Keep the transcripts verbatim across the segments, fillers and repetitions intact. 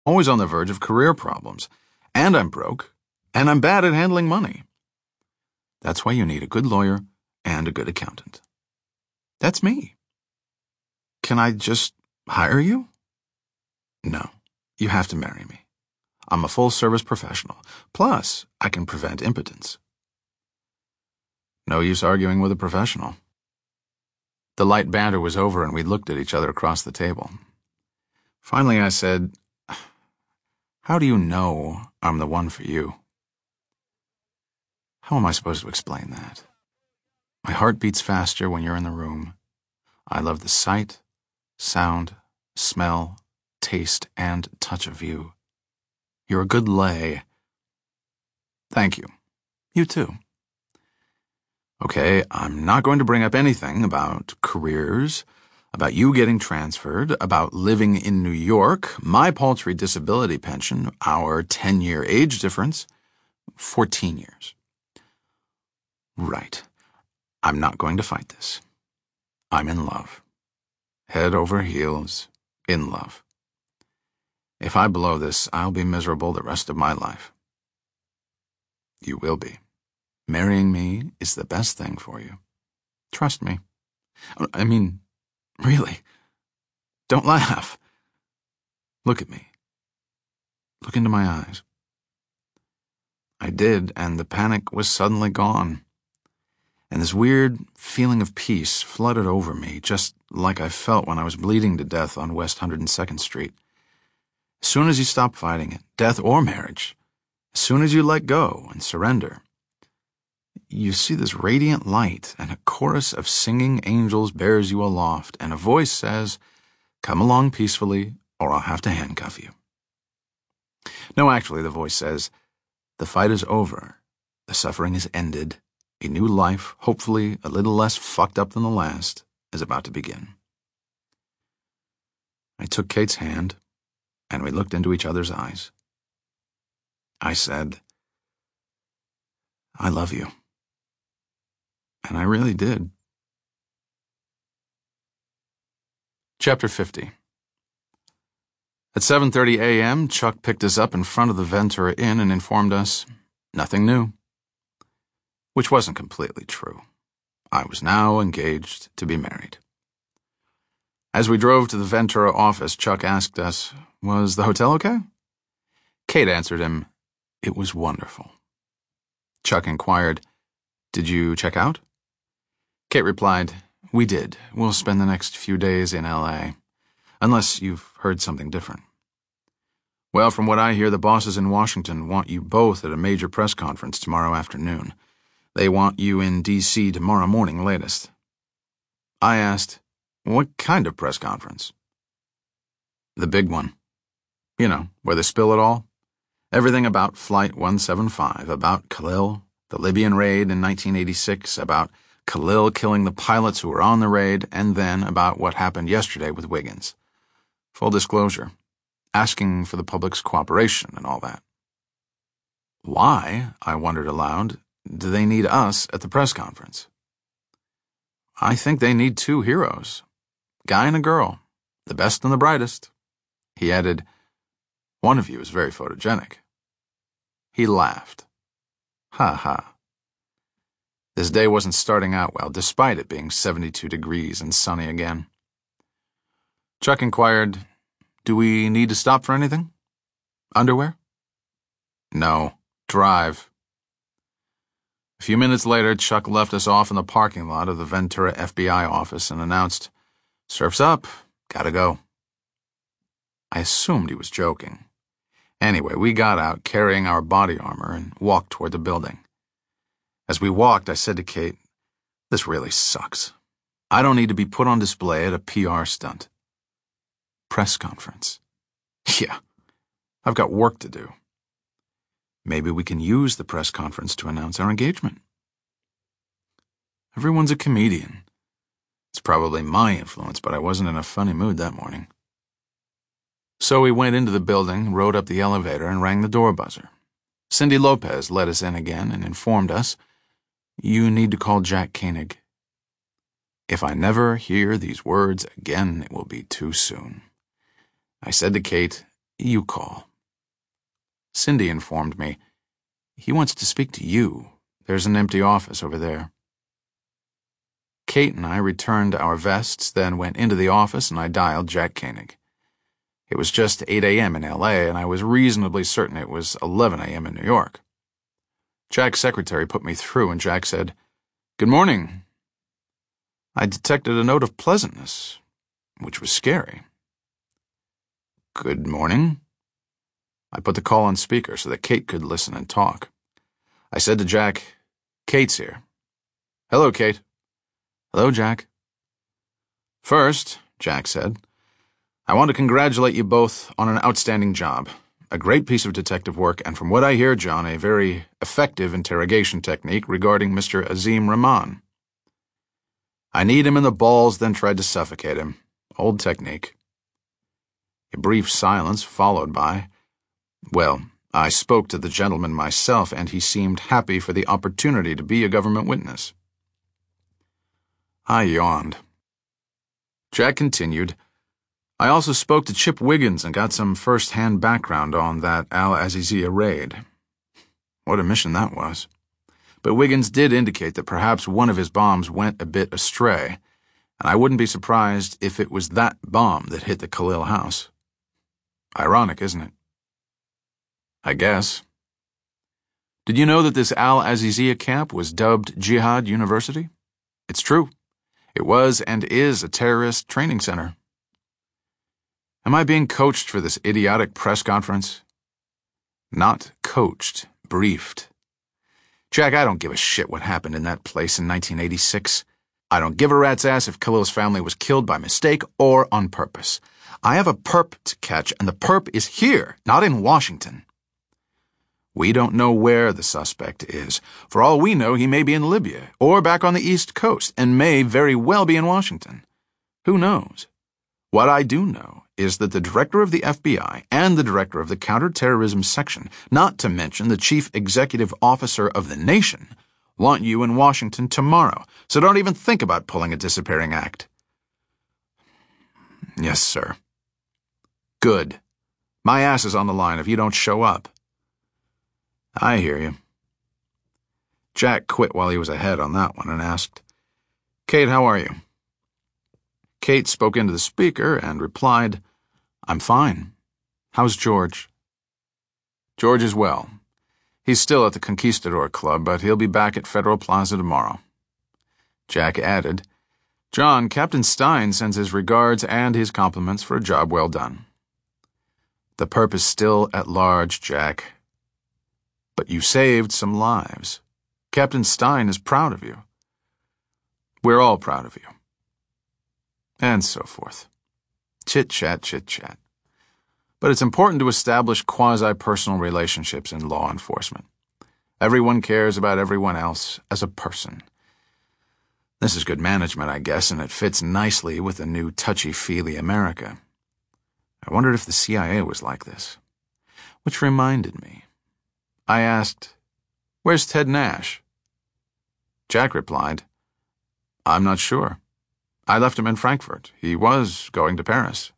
always on the verge of career problems, and I'm broke, and I'm bad at handling money. That's why you need a good lawyer and a good accountant. That's me. Can I just hire you? No, you have to marry me. I'm a full-service professional. Plus, I can prevent impotence. No use arguing with a professional. The light banter was over and we looked at each other across the table. Finally, I said, "How do you know I'm the one for you?" How am I supposed to explain that? My heart beats faster when you're in the room. I love the sight, sound, smell, taste, and touch of you. You're a good lay. Thank you. You too. Okay, I'm not going to bring up anything about careers, about you getting transferred, about living in New York, my paltry disability pension, our ten-year age difference, fourteen years. Right. I'm not going to fight this. I'm in love. Head over heels, in love. If I blow this, I'll be miserable the rest of my life. You will be. Marrying me is the best thing for you. Trust me. I mean, really. Don't laugh. Look at me. Look into my eyes. I did, and the panic was suddenly gone. And this weird feeling of peace flooded over me, just like I felt when I was bleeding to death on West one hundred second Street. As soon as you stop fighting it, death or marriage, as soon as you let go and surrender, you see this radiant light, and a chorus of singing angels bears you aloft, and a voice says, "Come along peacefully, or I'll have to handcuff you." No, actually, the voice says, "The fight is over. The suffering is ended. A new life, hopefully a little less fucked up than the last, is about to begin." I took Kate's hand, and we looked into each other's eyes. I said, "I love you." And I really did. Chapter fifty. At seven thirty a m, Chuck picked us up in front of the Ventura Inn and informed us, nothing new. Which wasn't completely true. I was now engaged to be married. As we drove to the Ventura office, Chuck asked us, was the hotel okay? Kate answered him, it was wonderful. Chuck inquired, did you check out? Kate replied, we did. We'll spend the next few days in L A, unless you've heard something different. Well, from what I hear, the bosses in Washington want you both at a major press conference tomorrow afternoon. They want you in D C tomorrow morning latest. I asked, what kind of press conference? The big one. You know, where they spill it all. Everything about Flight one seventy-five, about Khalil, the Libyan raid in nineteen eighty-six, about Khalil killing the pilots who were on the raid, and then about what happened yesterday with Wiggins. Full disclosure. Asking for the public's cooperation and all that. Why, I wondered aloud, do they need us at the press conference? I think they need two heroes. Guy and a girl. The best and the brightest. He added, one of you is very photogenic. He laughed. Ha ha. This day wasn't starting out well, despite it being seventy-two degrees and sunny again. Chuck inquired, do we need to stop for anything? Underwear? No. Drive. A few minutes later, Chuck left us off in the parking lot of the Ventura F B I office and announced, surf's up. Gotta go. I assumed he was joking. Anyway, we got out carrying our body armor and walked toward the building. As we walked, I said to Kate, this really sucks. I don't need to be put on display at a P R stunt. Press conference. Yeah, I've got work to do. Maybe we can use the press conference to announce our engagement. Everyone's a comedian. It's probably my influence, but I wasn't in a funny mood that morning. So we went into the building, rode up the elevator, and rang the door buzzer. Cindy Lopez let us in again and informed us, you need to call Jack Koenig. If I never hear these words again, it will be too soon. I said to Kate, You call. Cindy informed me. He wants to speak to you. There's an empty office over there. Kate and I returned our vests, then went into the office and I dialed Jack Koenig. It was just eight a.m. in L A, and I was reasonably certain it was eleven a.m. in New York. Jack's secretary put me through, and Jack said, "Good morning." I detected a note of pleasantness, which was scary. "Good morning." I put the call on speaker so that Kate could listen and talk. I said to Jack, "Kate's here." "Hello, Kate." "Hello, Jack." "First," Jack said, "I want to congratulate you both on an outstanding job. A great piece of detective work, and from what I hear, John, a very effective interrogation technique regarding Mister Azim Rahman. I kneed him in the balls, then tried to suffocate him. Old technique." A brief silence followed by, "Well, I spoke to the gentleman myself, and he seemed happy for the opportunity to be a government witness." I yawned. Jack continued, "I also spoke to Chip Wiggins and got some first-hand background on that Al-Azizia raid. What a mission that was. But Wiggins did indicate that perhaps one of his bombs went a bit astray, and I wouldn't be surprised if it was that bomb that hit the Khalil house. Ironic, isn't it?" "I guess." "Did you know that this Al-Azizia camp was dubbed Jihad University? It's true. It was and is a terrorist training center." Am I being coached for this idiotic press conference? Not coached, briefed. Jack, I don't give a shit what happened in that place in nineteen eighty-six. I don't give a rat's ass if Khalil's family was killed by mistake or on purpose. I have a perp to catch, and the perp is here, not in Washington. We don't know where the suspect is. For all we know, he may be in Libya or back on the East Coast and may very well be in Washington. Who knows? What I do know is that the director of the F B I and the director of the counterterrorism section, not to mention the chief executive officer of the nation, want you in Washington tomorrow, so don't even think about pulling a disappearing act. Yes, sir. Good. My ass is on the line if you don't show up. I hear you. Jack quit while he was ahead on that one and asked, "Kate, how are you?" Kate spoke into the speaker and replied, "I'm fine. How's George?" "George is well. He's still at the Conquistador Club, but he'll be back at Federal Plaza tomorrow." Jack added, "John, Captain Stein sends his regards and his compliments for a job well done." "The perp is still at large, Jack. But you saved some lives. Captain Stein is proud of you. We're all proud of you." And so forth. Chit-chat, chit-chat. But it's important to establish quasi-personal relationships in law enforcement. Everyone cares about everyone else as a person. This is good management, I guess, and it fits nicely with the new touchy-feely America. I wondered if the C I A was like this. Which reminded me. I asked, "Where's Ted Nash?" Jack replied, "I'm not sure. I left him in Frankfurt. He was going to Paris."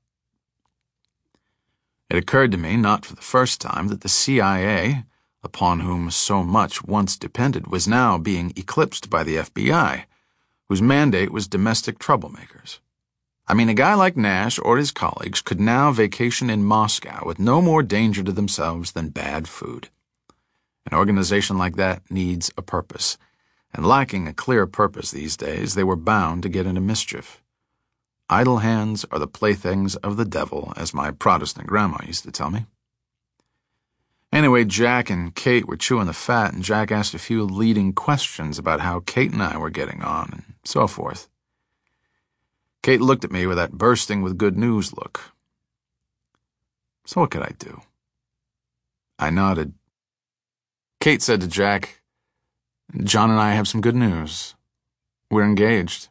It occurred to me, not for the first time, that the C I A, upon whom so much once depended, was now being eclipsed by the F B I, whose mandate was domestic troublemakers. I mean, a guy like Nash or his colleagues could now vacation in Moscow with no more danger to themselves than bad food. An organization like that needs a purpose, and lacking a clear purpose these days, they were bound to get into mischief. Idle hands are the playthings of the devil, as my Protestant grandma used to tell me. Anyway, Jack and Kate were chewing the fat, and Jack asked a few leading questions about how Kate and I were getting on, and so forth. Kate looked at me with that bursting with good news look. So what could I do? I nodded. Kate said to Jack, "John and I have some good news. We're engaged."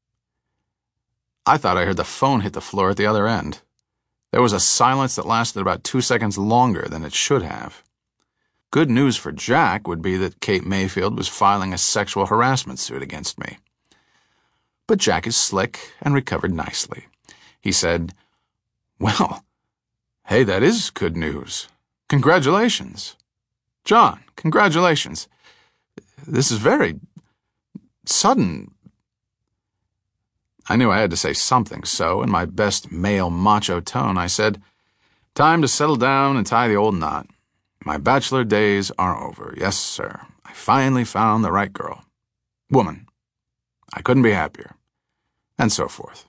I thought I heard the phone hit the floor at the other end. There was a silence that lasted about two seconds longer than it should have. Good news for Jack would be that Kate Mayfield was filing a sexual harassment suit against me. But Jack is slick and recovered nicely. He said, "Well, Hey, that is good news. Congratulations. John, congratulations. This is very sudden. I knew I had to say something, so in my best male macho tone, I said, "Time to settle down and tie the old knot. My bachelor days are over. Yes, sir. I finally found the right girl. Woman. I couldn't be happier." And so forth.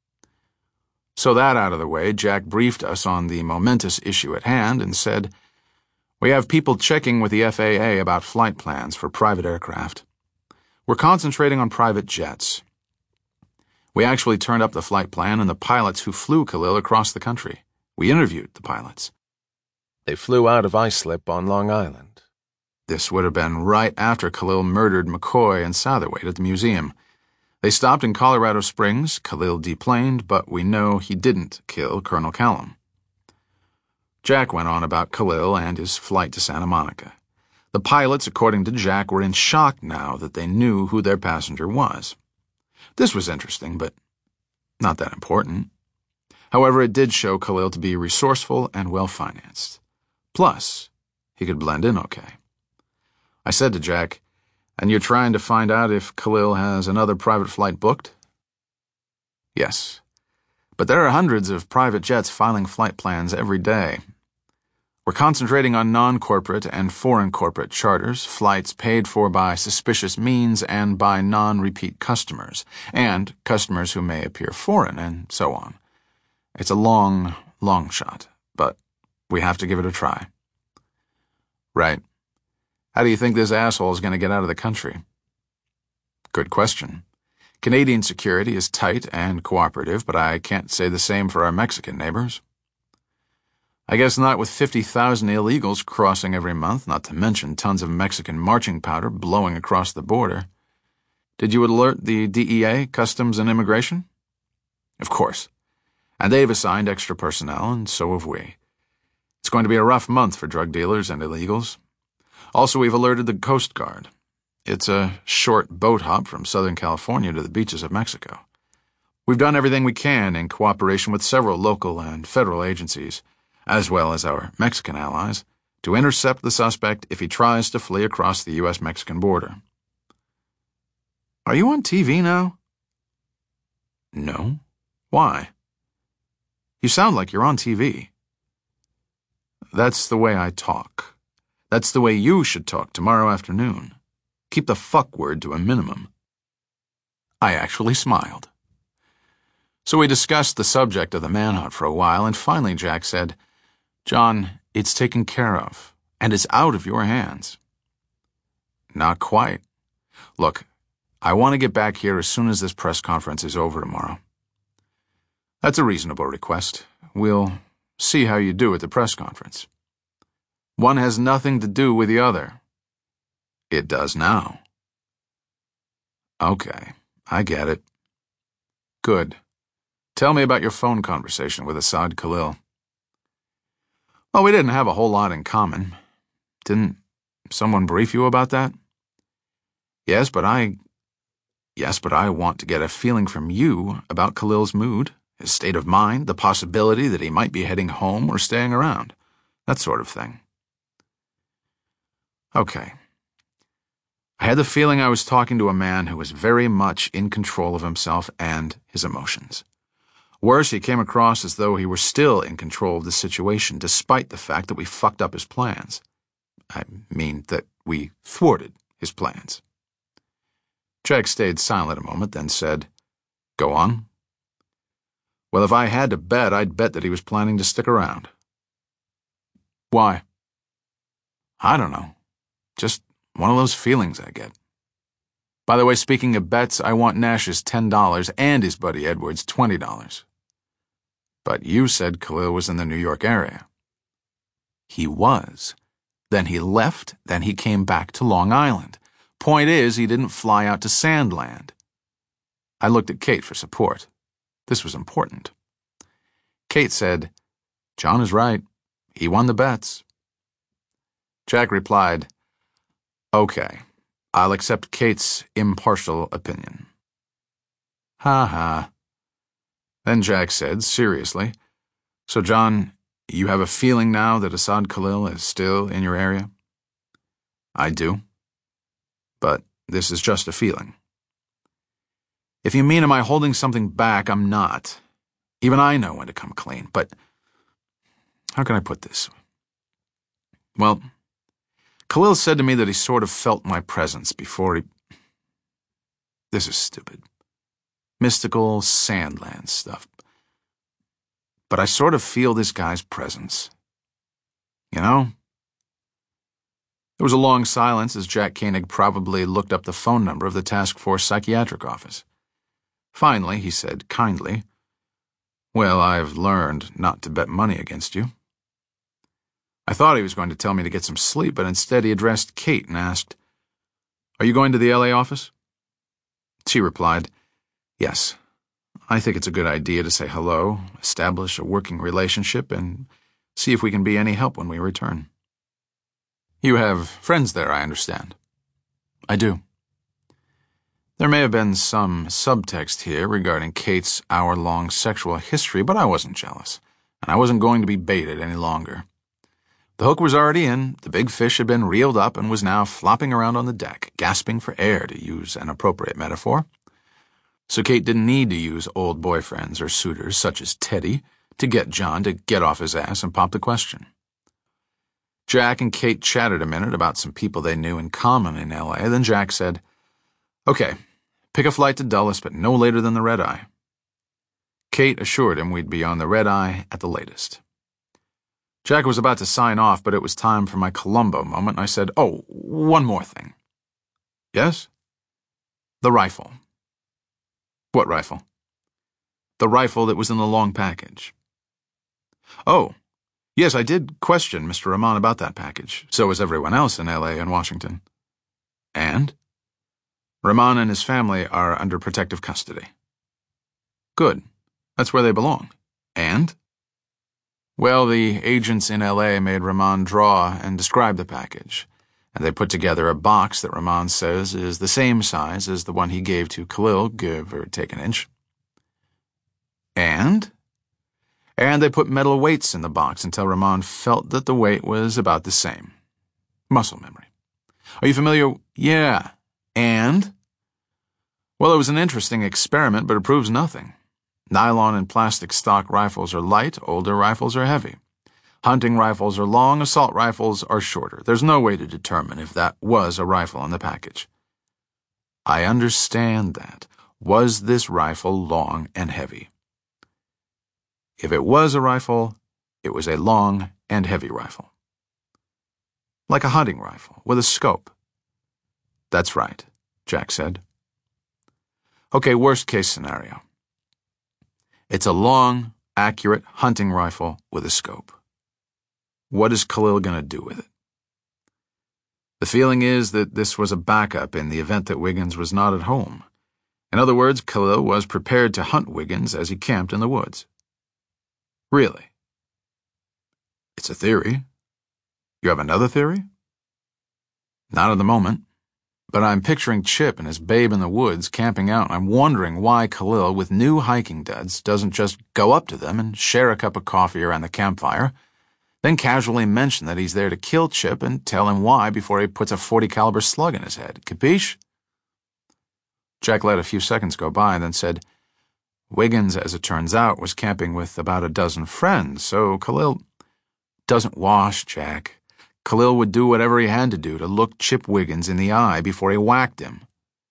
So that out of the way, Jack briefed us on the momentous issue at hand and said, "We have people checking with the F A A about flight plans for private aircraft. We're concentrating on private jets. We actually turned up the flight plan and the pilots who flew Khalil across the country. We interviewed the pilots. They flew out of Islip on Long Island." This would have been right after Khalil murdered McCoy and Satherwaite at the museum. They stopped in Colorado Springs. Khalil deplaned, but we know he didn't kill Colonel Callum. Jack went on about Khalil and his flight to Santa Monica. The pilots, according to Jack, were in shock now that they knew who their passenger was. This was interesting, but not that important. However, it did show Khalil to be resourceful and well-financed. Plus, he could blend in okay. I said to Jack, "And you're trying to find out if Khalil has another private flight booked?" "Yes. But there are hundreds of private jets filing flight plans every day. We're concentrating on non-corporate and foreign corporate charters, flights paid for by suspicious means and by non-repeat customers, and customers who may appear foreign, and so on. It's a long, long shot, but we have to give it a try." "Right. How do you think this asshole is going to get out of the country?" "Good question. Canadian security is tight and cooperative, but I can't say the same for our Mexican neighbors." "I guess not with fifty thousand illegals crossing every month, not to mention tons of Mexican marching powder blowing across the border. Did you alert the D E A, Customs and Immigration?" "Of course. And they've assigned extra personnel, and so have we. It's going to be a rough month for drug dealers and illegals. Also, we've alerted the Coast Guard. It's a short boat hop from Southern California to the beaches of Mexico. We've done everything we can in cooperation with several local and federal agencies, as well as our Mexican allies, to intercept the suspect if he tries to flee across the U S Mexican border." "Are you on T V now?" "No. Why?" "You sound like you're on T V." "That's the way I talk. That's the way you should talk tomorrow afternoon. Keep the fuck word to a minimum." I actually smiled. So we discussed the subject of the manhunt for a while, and finally Jack said, "John, it's taken care of, and it's out of your hands." "Not quite. Look, I want to get back here as soon as this press conference is over tomorrow." "That's a reasonable request. We'll see how you do at the press conference." "One has nothing to do with the other." "It does now." "Okay, I get it." "Good. Tell me about your phone conversation with Asad Khalil." "Well, we didn't have a whole lot in common. Didn't someone brief you about that?" Yes, but I... Yes, but I want to get a feeling from you about Khalil's mood, his state of mind, the possibility that he might be heading home or staying around. That sort of thing." "Okay. I had the feeling I was talking to a man who was very much in control of himself and his emotions. Worse, he came across as though he were still in control of the situation, despite the fact that we fucked up his plans. I mean that we thwarted his plans." Jack stayed silent a moment, then said, "Go on." "Well, if I had to bet, I'd bet that he was planning to stick around." "Why?" "I don't know. Just one of those feelings I get. By the way, speaking of bets, I want Nash's ten dollars and his buddy Edward's twenty dollars. "But you said Khalil was in the New York area." "He was. Then he left, then he came back to Long Island. Point is, he didn't fly out to Sandland." I looked at Kate for support. This was important. Kate said, "John is right. He won the bets." Jack replied, "Okay, I'll accept Kate's impartial opinion." Ha ha. Then Jack said, seriously, "So, John, You have a feeling now that Assad Khalil is still in your area? I do. But this is just a feeling. If you mean am I holding something back, I'm not. Even I know when to come clean, but how can I put this? Well, Khalil said to me that he sort of felt my presence before he... This is stupid. Mystical Sandland stuff. But I sort of feel this guy's presence. You know? There was a long silence as Jack Koenig probably looked up the phone number of the task force psychiatric office. Finally, he said kindly, "Well, I've learned not to bet money against you." I thought he was going to tell me to get some sleep, but instead he addressed Kate and asked, "Are you going to the L A office?" She replied, "Yes. I think it's a good idea to say hello, establish a working relationship, and see if we can be any help when we return." "You have friends there, I understand." "I do." There may have been some subtext here regarding Kate's hour-long sexual history, but I wasn't jealous, and I wasn't going to be baited any longer. The hook was already in, the big fish had been reeled up and was now flopping around on the deck, gasping for air, to use an appropriate metaphor. So Kate didn't need to use old boyfriends or suitors such as Teddy to get John to get off his ass and pop the question. Jack and Kate chatted a minute about some people they knew in common in L A, then Jack said, "Okay, pick a flight to Dulles, but no later than the red-eye." Kate assured him we'd be on the red-eye at the latest. Jack was about to sign off, but it was time for my Columbo moment, and I said, "Oh, one more thing." "Yes?" "The rifle." "What rifle?" "The rifle that was in the long package." "Oh, yes, I did question Mister Rahman about that package. So was everyone else in L A and Washington." "And?" "Rahman and his family are under protective custody." "Good. That's where they belong. And?" "Well, the agents in L A made Rahman draw and describe the package, and they put together a box that Rahman says is the same size as the one he gave to Khalil, give or take an inch." "And?" "And they put metal weights in the box until Rahman felt that the weight was about the same. Muscle memory. Are you familiar?" "Yeah. And?" "Well, it was an interesting experiment, but it proves nothing. Nylon and plastic stock rifles are light, older rifles are heavy. Hunting rifles are long, assault rifles are shorter. There's no way to determine if that was a rifle in the package." "I understand that. Was this rifle long and heavy?" "If it was a rifle, it was a long and heavy rifle." "Like a hunting rifle, with a scope." "That's right," Jack said. "Okay, worst case scenario. It's a long, accurate hunting rifle with a scope. What is Khalil going to do with it?" "The feeling is that this was a backup in the event that Wiggins was not at home. In other words, Khalil was prepared to hunt Wiggins as he camped in the woods." "Really?" "It's a theory. You have another theory?" "Not at the moment. But I'm picturing Chip and his babe in the woods camping out, and I'm wondering why Khalil, with new hiking duds, doesn't just go up to them and share a cup of coffee around the campfire, then casually mention that he's there to kill Chip and tell him why before he puts a forty caliber slug in his head. Capiche?" Jack let a few seconds go by and then said, "Wiggins, as it turns out, was camping with about a dozen friends, so Khalil..." "Doesn't wash, Jack. Khalil would do whatever he had to do to look Chip Wiggins in the eye before he whacked him."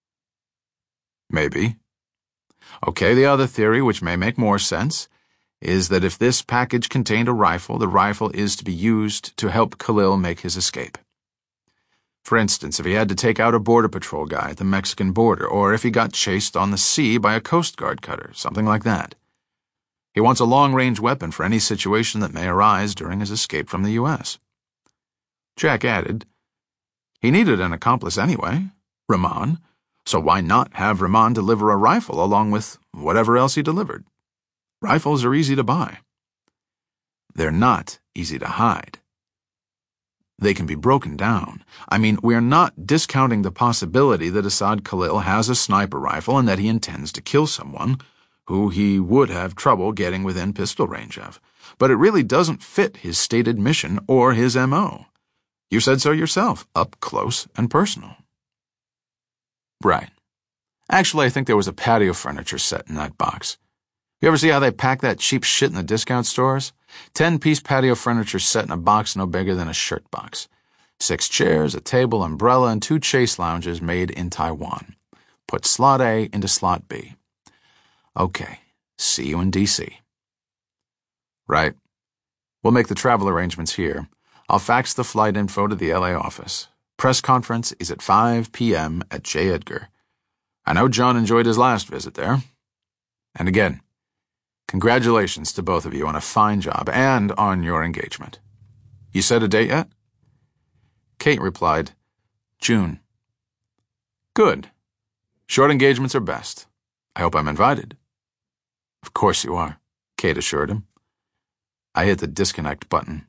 "Maybe. Okay, the other theory, which may make more sense, is that if this package contained a rifle, the rifle is to be used to help Khalil make his escape. For instance, if he had to take out a Border Patrol guy at the Mexican border, or if he got chased on the sea by a Coast Guard cutter, something like that. He wants a long-range weapon for any situation that may arise during his escape from the U S" Jack added, "He needed an accomplice anyway, Rahman, so why not have Rahman deliver a rifle along with whatever else he delivered? Rifles are easy to buy." "They're not easy to hide. They can be broken down. I mean, we're not discounting the possibility that Assad Khalil has a sniper rifle and that he intends to kill someone who he would have trouble getting within pistol range of. but it really doesn't fit his stated mission or his M O. You said so yourself, up close and personal. Right. Actually, I think there was a patio furniture set in that box. You ever see how they pack that cheap shit in the discount stores? Ten-piece patio furniture set in a box no bigger than a shirt box. Six chairs, a table, umbrella, and two chase lounges made in Taiwan. Put slot A into slot B. Okay, see you in D C. Right. We'll make the travel arrangements here. I'll fax the flight info to the L A office. Press conference is at five p m at J. Edgar. I know John enjoyed his last visit there. And again, congratulations to both of you on a fine job and on your engagement. You set a date yet? Kate replied, June. Good. Short engagements are best. I hope I'm invited. Of course you are, Kate assured him. I hit the disconnect button.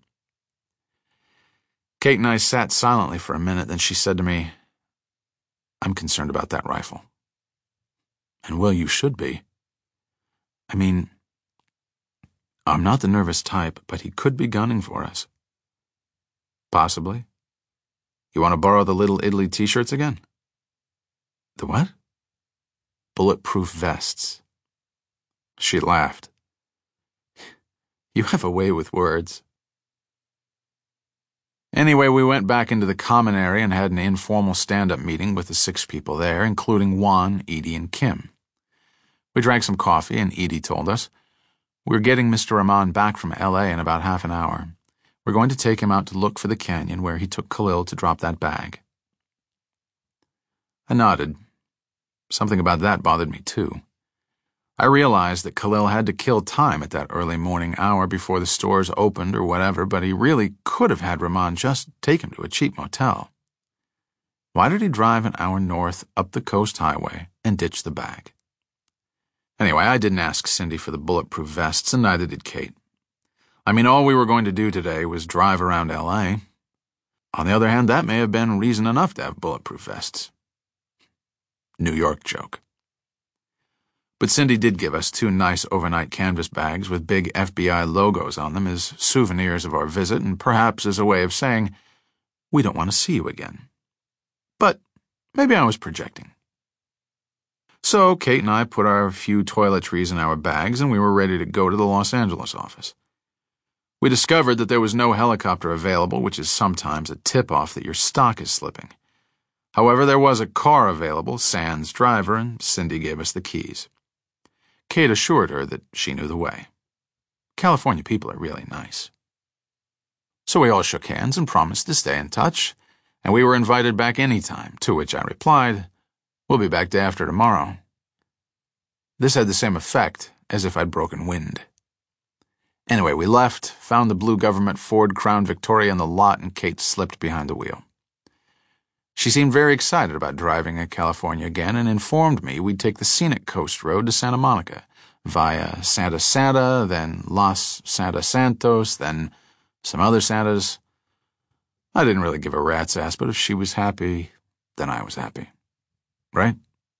Kate and I sat silently for a minute, then she said to me, I'm concerned about that rifle. And well, you should be. I mean, I'm not the nervous type, but he could be gunning for us. Possibly. You want to borrow the Little Italy t-shirts again? The what? Bulletproof vests. She laughed. You have a way with words. Anyway, we went back into the common area and had an informal stand-up meeting with the six people there, including Juan, Edie, and Kim. We drank some coffee, and Edie told us, we're getting Mister Rahman back from L A in about half an hour. We're going to take him out to look for the canyon where he took Khalil to drop that bag. I nodded. Something about that bothered me, too. I realized that Khalil had to kill time at that early morning hour before the stores opened or whatever, but he really could have had Rahman just take him to a cheap motel. Why did he drive an hour north up the coast highway and ditch the bag? Anyway, I didn't ask Cindy for the bulletproof vests, and neither did Kate. I mean, all we were going to do today was drive around L A. On the other hand, that may have been reason enough to have bulletproof vests. New York joke. But Cindy did give us two nice overnight canvas bags with big F B I logos on them as souvenirs of our visit and perhaps as a way of saying, we don't want to see you again. But maybe I was projecting. So Kate and I put our few toiletries in our bags and we were ready to go to the Los Angeles office. We discovered that there was no helicopter available, which is sometimes a tip-off that your stock is slipping. However, there was a car available, sans driver, and Cindy gave us the keys. Kate assured her that she knew the way. California people are really nice. So we all shook hands and promised to stay in touch, and we were invited back any time, to which I replied, we'll be back day after tomorrow. This had the same effect as if I'd broken wind. Anyway, we left, found the blue government Ford Crown Victoria in the lot, and Kate slipped behind the wheel. She seemed very excited about driving in California again and informed me we'd take the scenic coast road to Santa Monica, via Santa Santa, then Los Santa Santos, then some other Santas. I didn't really give a rat's ass, but if she was happy, then I was happy. Right?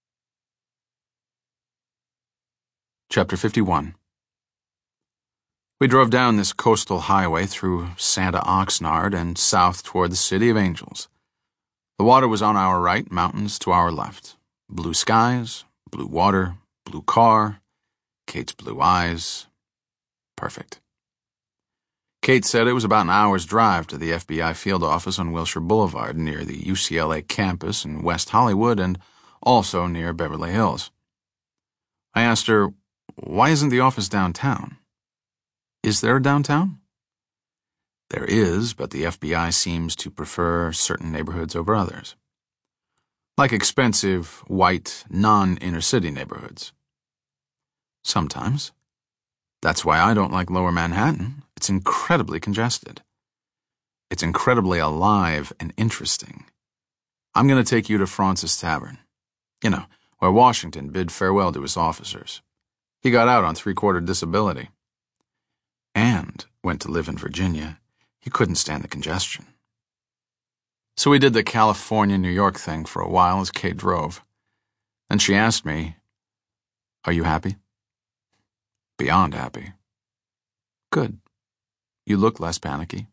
Chapter fifty-one. We drove down this coastal highway through Santa Oxnard and south toward the City of Angels. The water was on our right, mountains to our left. Blue skies, blue water, blue car, Kate's blue eyes. Perfect. Kate said it was about an hour's drive to the F B I field office on Wilshire Boulevard near the U C L A campus in West Hollywood and also near Beverly Hills. I asked her, why isn't the office downtown? Is there a downtown? There is, but the F B I seems to prefer certain neighborhoods over others. Like expensive, white, non-inner-city neighborhoods. Sometimes. That's why I don't like Lower Manhattan. It's incredibly congested. It's incredibly alive and interesting. I'm going to take you to Fraunces Tavern. You know, where Washington bid farewell to his officers. He got out on three-quarter disability. And went to live in Virginia. He couldn't stand the congestion. So we did the California-New York thing for a while as Kate drove. Then she asked me, are you happy? Beyond happy. Good, You look less panicky.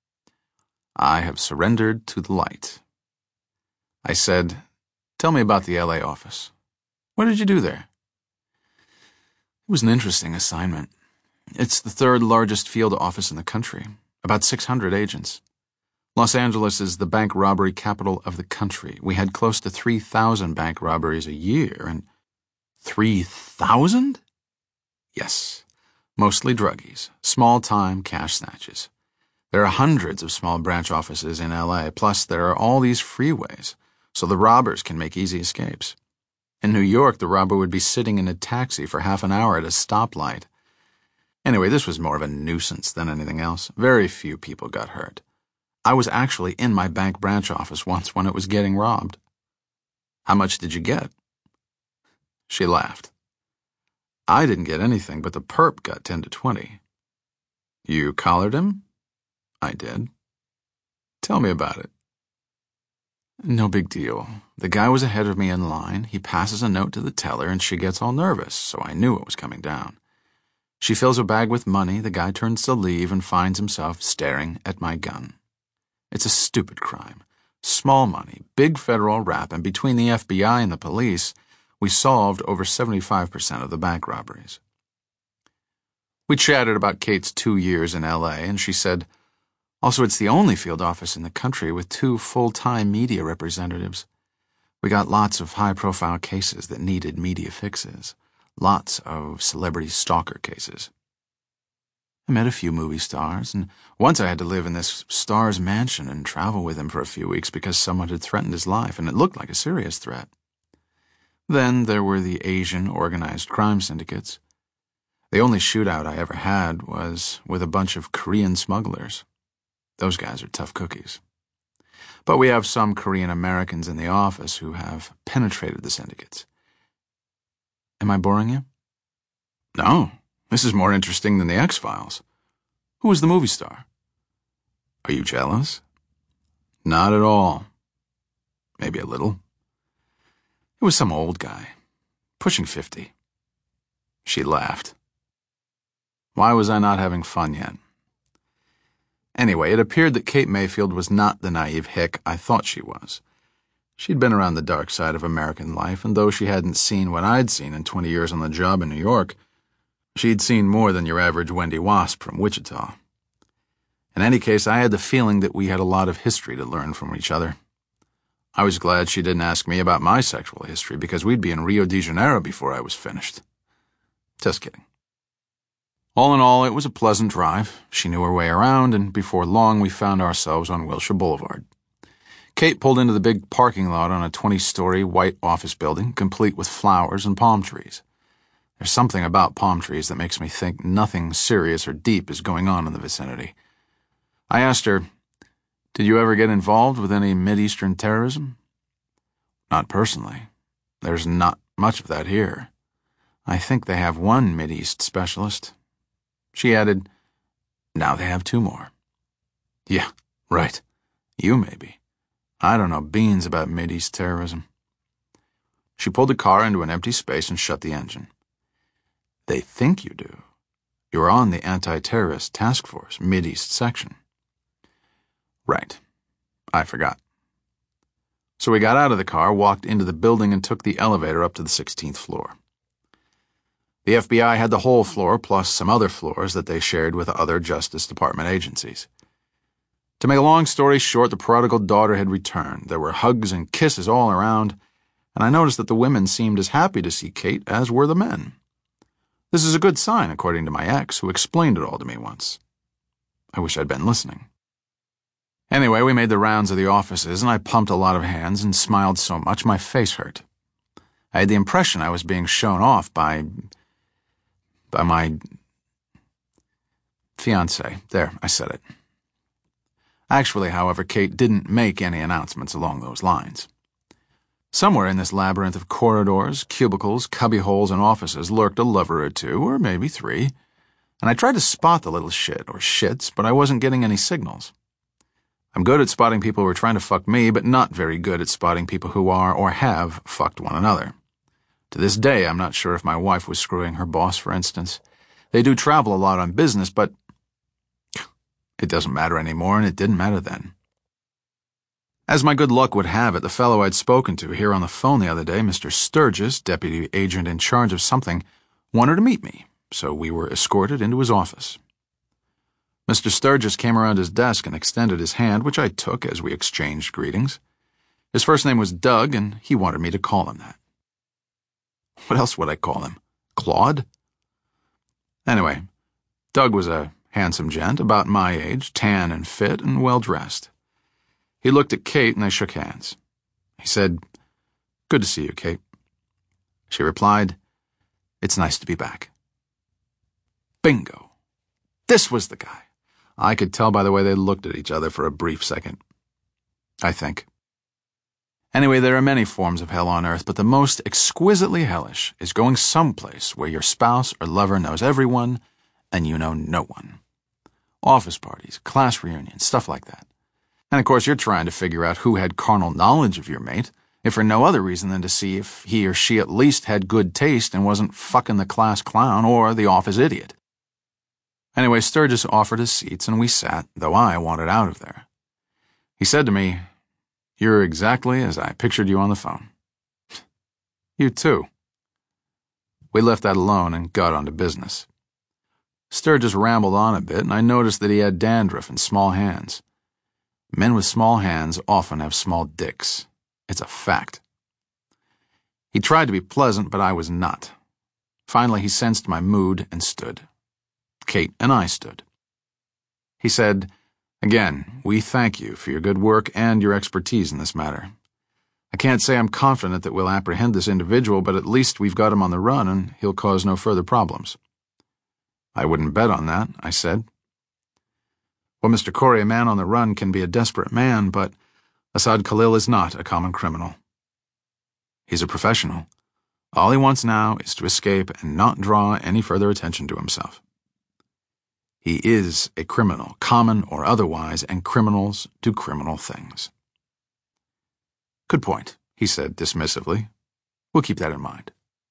I have surrendered to the light. I said, tell me about the L A office. What did you do there? It was an interesting assignment. It's the third largest field office in the country, about six hundred agents. Los Angeles is the bank robbery capital of the country. We had close to three thousand bank robberies a year, and three thousand? Yes, mostly druggies, small-time cash snatches. There are hundreds of small branch offices in L A, plus there are all these freeways, so the robbers can make easy escapes. In New York, the robber would be sitting in a taxi for half an hour at a stoplight. Anyway, this was more of a nuisance than anything else. Very few people got hurt. I was actually in my bank branch office once when it was getting robbed. How much did you get? She laughed. I didn't get anything, but the perp got ten to twenty. You collared him? I did. Tell me about it. No big deal. The guy was ahead of me in line. He passes a note to the teller and she gets all nervous, so I knew it was coming down. She fills her bag with money, the guy turns to leave and finds himself staring at my gun. It's a stupid crime. Small money, big federal rap, and between the F B I and the police, we solved over seventy-five percent of the bank robberies. We chatted about Kate's two years in L A, and she said, also, it's the only field office in the country with two full-time media representatives. We got lots of high-profile cases that needed media fixes. Lots of celebrity stalker cases. I met a few movie stars, and once I had to live in this star's mansion and travel with him for a few weeks because someone had threatened his life, and it looked like a serious threat. Then there were the Asian organized crime syndicates. The only shootout I ever had was with a bunch of Korean smugglers. Those guys are tough cookies. But we have some Korean Americans in the office who have penetrated the syndicates. Am I boring you? No. This is more interesting than the X-Files. Who was the movie star? Are you jealous? Not at all. Maybe a little. It was some old guy, pushing fifty. She laughed. Why was I not having fun yet? Anyway, it appeared that Kate Mayfield was not the naive hick I thought she was. She'd been around the dark side of American life, and though she hadn't seen what I'd seen in twenty years on the job in New York, she'd seen more than your average Wendy Wasp from Wichita. In any case, I had the feeling that we had a lot of history to learn from each other. I was glad she didn't ask me about my sexual history, because we'd be in Rio de Janeiro before I was finished. Just kidding. All in all, it was a pleasant drive. She knew her way around, and before long we found ourselves on Wilshire Boulevard. Kate pulled into the big parking lot on a twenty-story white office building, complete with flowers and palm trees. There's something about palm trees that makes me think nothing serious or deep is going on in the vicinity. I asked her, did you ever get involved with any Mideastern terrorism? Not personally. There's not much of that here. I think they have one Mideast specialist. She added, now they have two more. Yeah, right. You maybe. I don't know beans about Mideast terrorism. She pulled the car into an empty space and shut the engine. They think you do. You're on the Anti-Terrorist Task Force, Mideast section. Right. I forgot. So we got out of the car, walked into the building, and took the elevator up to the sixteenth floor. The F B I had the whole floor, plus some other floors that they shared with other Justice Department agencies. To make a long story short, the prodigal daughter had returned. There were hugs and kisses all around, and I noticed that the women seemed as happy to see Kate as were the men. This is a good sign, according to my ex, who explained it all to me once. I wish I'd been listening. Anyway, we made the rounds of the offices, and I pumped a lot of hands and smiled so much my face hurt. I had the impression I was being shown off by... by my... fiancé. There, I said it. Actually, however, Kate didn't make any announcements along those lines. Somewhere in this labyrinth of corridors, cubicles, cubbyholes, and offices lurked a lover or two, or maybe three, and I tried to spot the little shit, or shits, but I wasn't getting any signals. I'm good at spotting people who are trying to fuck me, but not very good at spotting people who are or have fucked one another. To this day, I'm not sure if my wife was screwing her boss, for instance. They do travel a lot on business, but It doesn't matter anymore, and it didn't matter then. As my good luck would have it, the fellow I'd spoken to here on the phone the other day, Mister Sturgis, deputy agent in charge of something, wanted to meet me, so we were escorted into his office. Mister Sturgis came around his desk and extended his hand, which I took as we exchanged greetings. His first name was Doug, and he wanted me to call him that. What else would I call him? Claude? Anyway, Doug was a handsome gent, about my age, tan and fit, and well-dressed. He looked at Kate, and they shook hands. He said, "Good to see you, Kate." She replied, "It's nice to be back." Bingo! This was the guy. I could tell by the way they looked at each other for a brief second. I think. Anyway, there are many forms of hell on earth, but the most exquisitely hellish is going someplace where your spouse or lover knows everyone and you know no one. Office parties, class reunions, stuff like that. And of course, you're trying to figure out who had carnal knowledge of your mate, if for no other reason than to see if he or she at least had good taste and wasn't fucking the class clown or the office idiot. Anyway, Sturgis offered us seats, and we sat, though I wanted out of there. He said to me, "You're exactly as I pictured you on the phone." You too. We left that alone and got on to business. Sturgis rambled on a bit, and I noticed that he had dandruff and small hands. Men with small hands often have small dicks. It's a fact. He tried to be pleasant, but I was not. Finally, he sensed my mood and stood. Kate and I stood. He said, "Again, we thank you for your good work and your expertise in this matter. I can't say I'm confident that we'll apprehend this individual, but at least we've got him on the run and he'll cause no further problems." "I wouldn't bet on that," I said. "Well, Mister Corey, a man on the run can be a desperate man, but Assad Khalil is not a common criminal. He's a professional. All he wants now is to escape and not draw any further attention to himself. He is a criminal, common or otherwise, and criminals do criminal things." "Good point," he said dismissively. "We'll keep that in mind."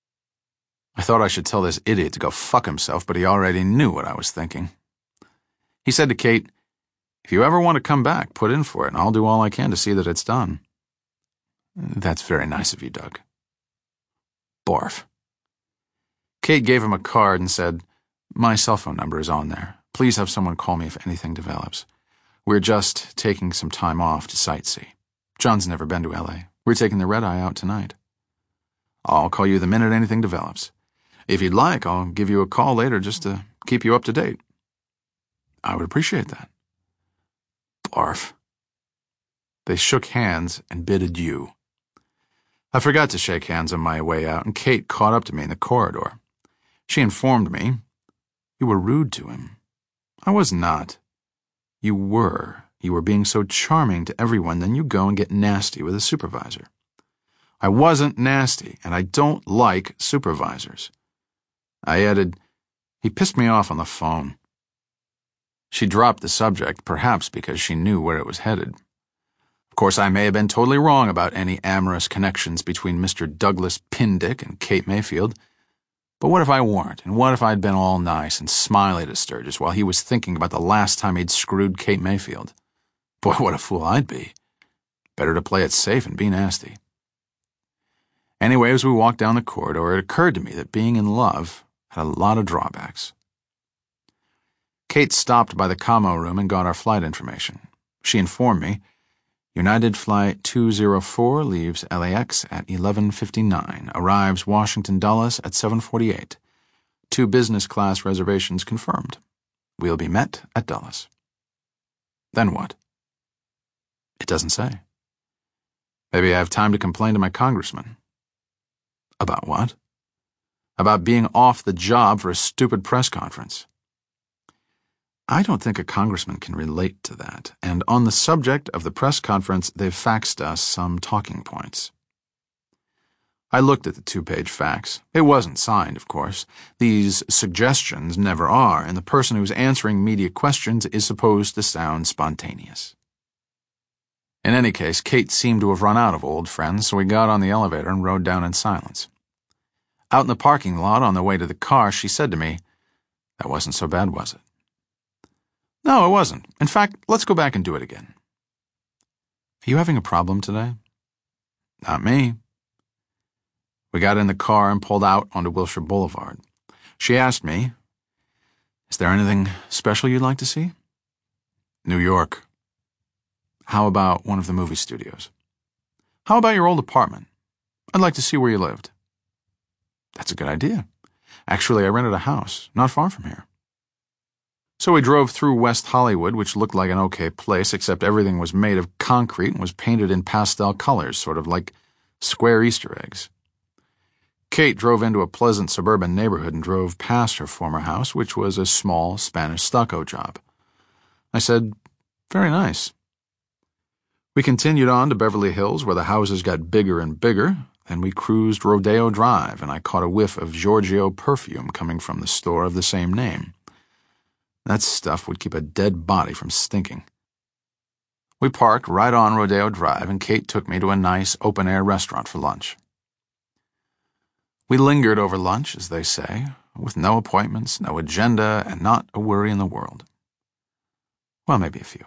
I thought I should tell this idiot to go fuck himself, but he already knew what I was thinking. He said to Kate, "If you ever want to come back, put in for it, and I'll do all I can to see that it's done." "That's very nice of you, Doug." Barf. Kate gave him a card and said, "My cell phone number is on there. Please have someone call me if anything develops. We're just taking some time off to sightsee. John's never been to L A. We're taking the red-eye out tonight. I'll call you the minute anything develops. If you'd like, I'll give you a call later just to keep you up to date." "I would appreciate that." Barf. They shook hands and bid adieu. I forgot to shake hands on my way out, and Kate caught up to me in the corridor. She informed me, "You were rude to him." "I was not." "You were. You were being so charming to everyone, then you go and get nasty with a supervisor." "I wasn't nasty, and I don't like supervisors." I added, "He pissed me off on the phone." She dropped the subject, perhaps because she knew where it was headed. Of course, I may have been totally wrong about any amorous connections between Mister Douglas Pindick and Kate Mayfield. But what if I weren't, and what if I'd been all nice and smiley to Sturgis while he was thinking about the last time he'd screwed Kate Mayfield? Boy, what a fool I'd be. Better to play it safe and be nasty. Anyway, as we walked down the corridor, it occurred to me that being in love had a lot of drawbacks. Kate stopped by the commo room and got our flight information. She informed me, "United Flight two oh four leaves L A X at eleven fifty-nine, arrives Washington Dulles at seven forty-eight. Two business class reservations confirmed. We'll be met at Dulles." Then what? It doesn't say. Maybe I have time to complain to my congressman. About what? About being off the job for a stupid press conference. I don't think a congressman can relate to that, and on the subject of the press conference, they've faxed us some talking points. I looked at the two-page fax. It wasn't signed, of course. These suggestions never are, and the person who's answering media questions is supposed to sound spontaneous. In any case, Kate seemed to have run out of old friends, so we got on the elevator and rode down in silence. Out in the parking lot on the way to the car, she said to me, "That wasn't so bad, was it?" No, it wasn't. In fact, let's go back and do it again. Are you having a problem today? Not me. We got in the car and pulled out onto Wilshire Boulevard. She asked me, "Is there anything special you'd like to see?" New York. How about one of the movie studios? How about your old apartment? I'd like to see where you lived. That's a good idea. Actually, I rented a house, not far from here. So we drove through West Hollywood, which looked like an okay place, except everything was made of concrete and was painted in pastel colors, sort of like square Easter eggs. Kate drove into a pleasant suburban neighborhood and drove past her former house, which was a small Spanish stucco job. I said, "Very nice." We continued on to Beverly Hills, where the houses got bigger and bigger. Then we cruised Rodeo Drive, and I caught a whiff of Giorgio perfume coming from the store of the same name. That stuff would keep a dead body from stinking. We parked right on Rodeo Drive, and Kate took me to a nice open-air restaurant for lunch. We lingered over lunch, as they say, with no appointments, no agenda, and not a worry in the world. Well, maybe a few.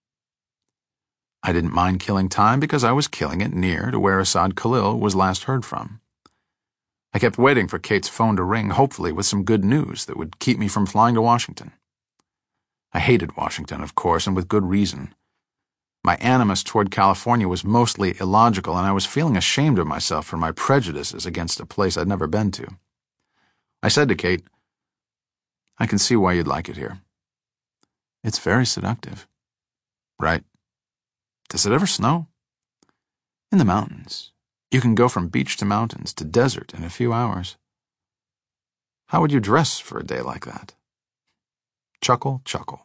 I didn't mind killing time because I was killing it near to where Asad Khalil was last heard from. I kept waiting for Kate's phone to ring, hopefully with some good news that would keep me from flying to Washington. I hated Washington, of course, and with good reason. My animus toward California was mostly illogical, and I was feeling ashamed of myself for my prejudices against a place I'd never been to. I said to Kate, "I can see why you'd like it here. It's very seductive." "Right. Does it ever snow?" "In the mountains. You can go from beach to mountains to desert in a few hours." "How would you dress for a day like that?" Chuckle, chuckle.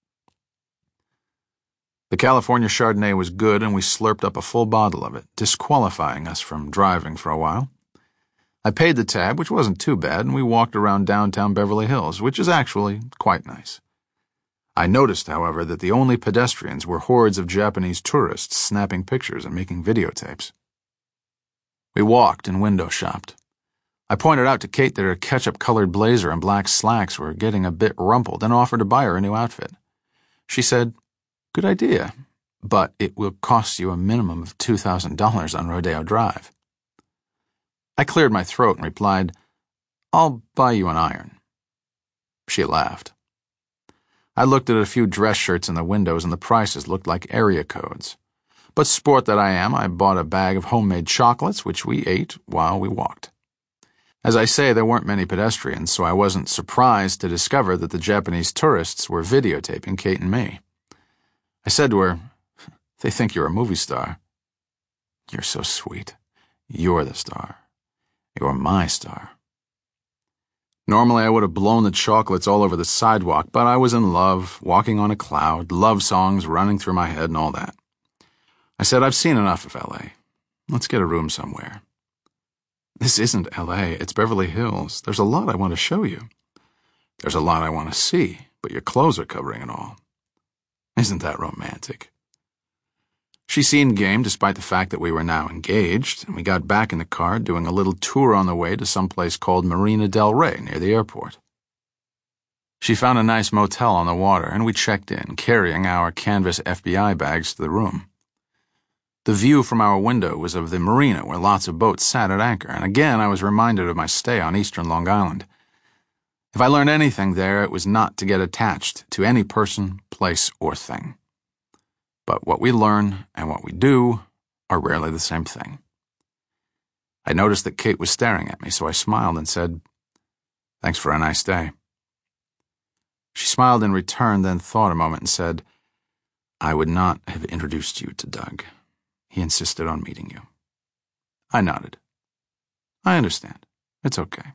The California Chardonnay was good, and we slurped up a full bottle of it, disqualifying us from driving for a while. I paid the tab, which wasn't too bad, and we walked around downtown Beverly Hills, which is actually quite nice. I noticed, however, that the only pedestrians were hordes of Japanese tourists snapping pictures and making videotapes. We walked and window shopped. I pointed out to Kate that her ketchup-colored blazer and black slacks were getting a bit rumpled and offered to buy her a new outfit. She said, "Good idea, but it will cost you a minimum of two thousand dollars on Rodeo Drive." I cleared my throat and replied, "I'll buy you an iron." She laughed. I looked at a few dress shirts in the windows, and the prices looked like area codes. But sport that I am, I bought a bag of homemade chocolates, which we ate while we walked. As I say, there weren't many pedestrians, so I wasn't surprised to discover that the Japanese tourists were videotaping Kate and me. I said to her, "They think you're a movie star." "You're so sweet. You're the star. You're my star." Normally I would have blown the chocolates all over the sidewalk, but I was in love, walking on a cloud, love songs running through my head and all that. I said, "I've seen enough of L A. Let's get a room somewhere." "This isn't L A, it's Beverly Hills. There's a lot I want to show you." "There's a lot I want to see, but your clothes are covering it all." "Isn't that romantic?" She seemed game despite the fact that we were now engaged, and we got back in the car doing a little tour on the way to some place called Marina del Rey near the airport. She found a nice motel on the water, and we checked in, carrying our canvas F B I bags to the room. The view from our window was of the marina where lots of boats sat at anchor, and again I was reminded of my stay on eastern Long Island. If I learned anything there, it was not to get attached to any person, place, or thing. But what we learn and what we do are rarely the same thing. I noticed that Kate was staring at me, so I smiled and said, "Thanks for a nice day." She smiled in return, then thought a moment and said, "I would not have introduced you to Doug. He insisted on meeting you." I nodded. "I understand. It's okay."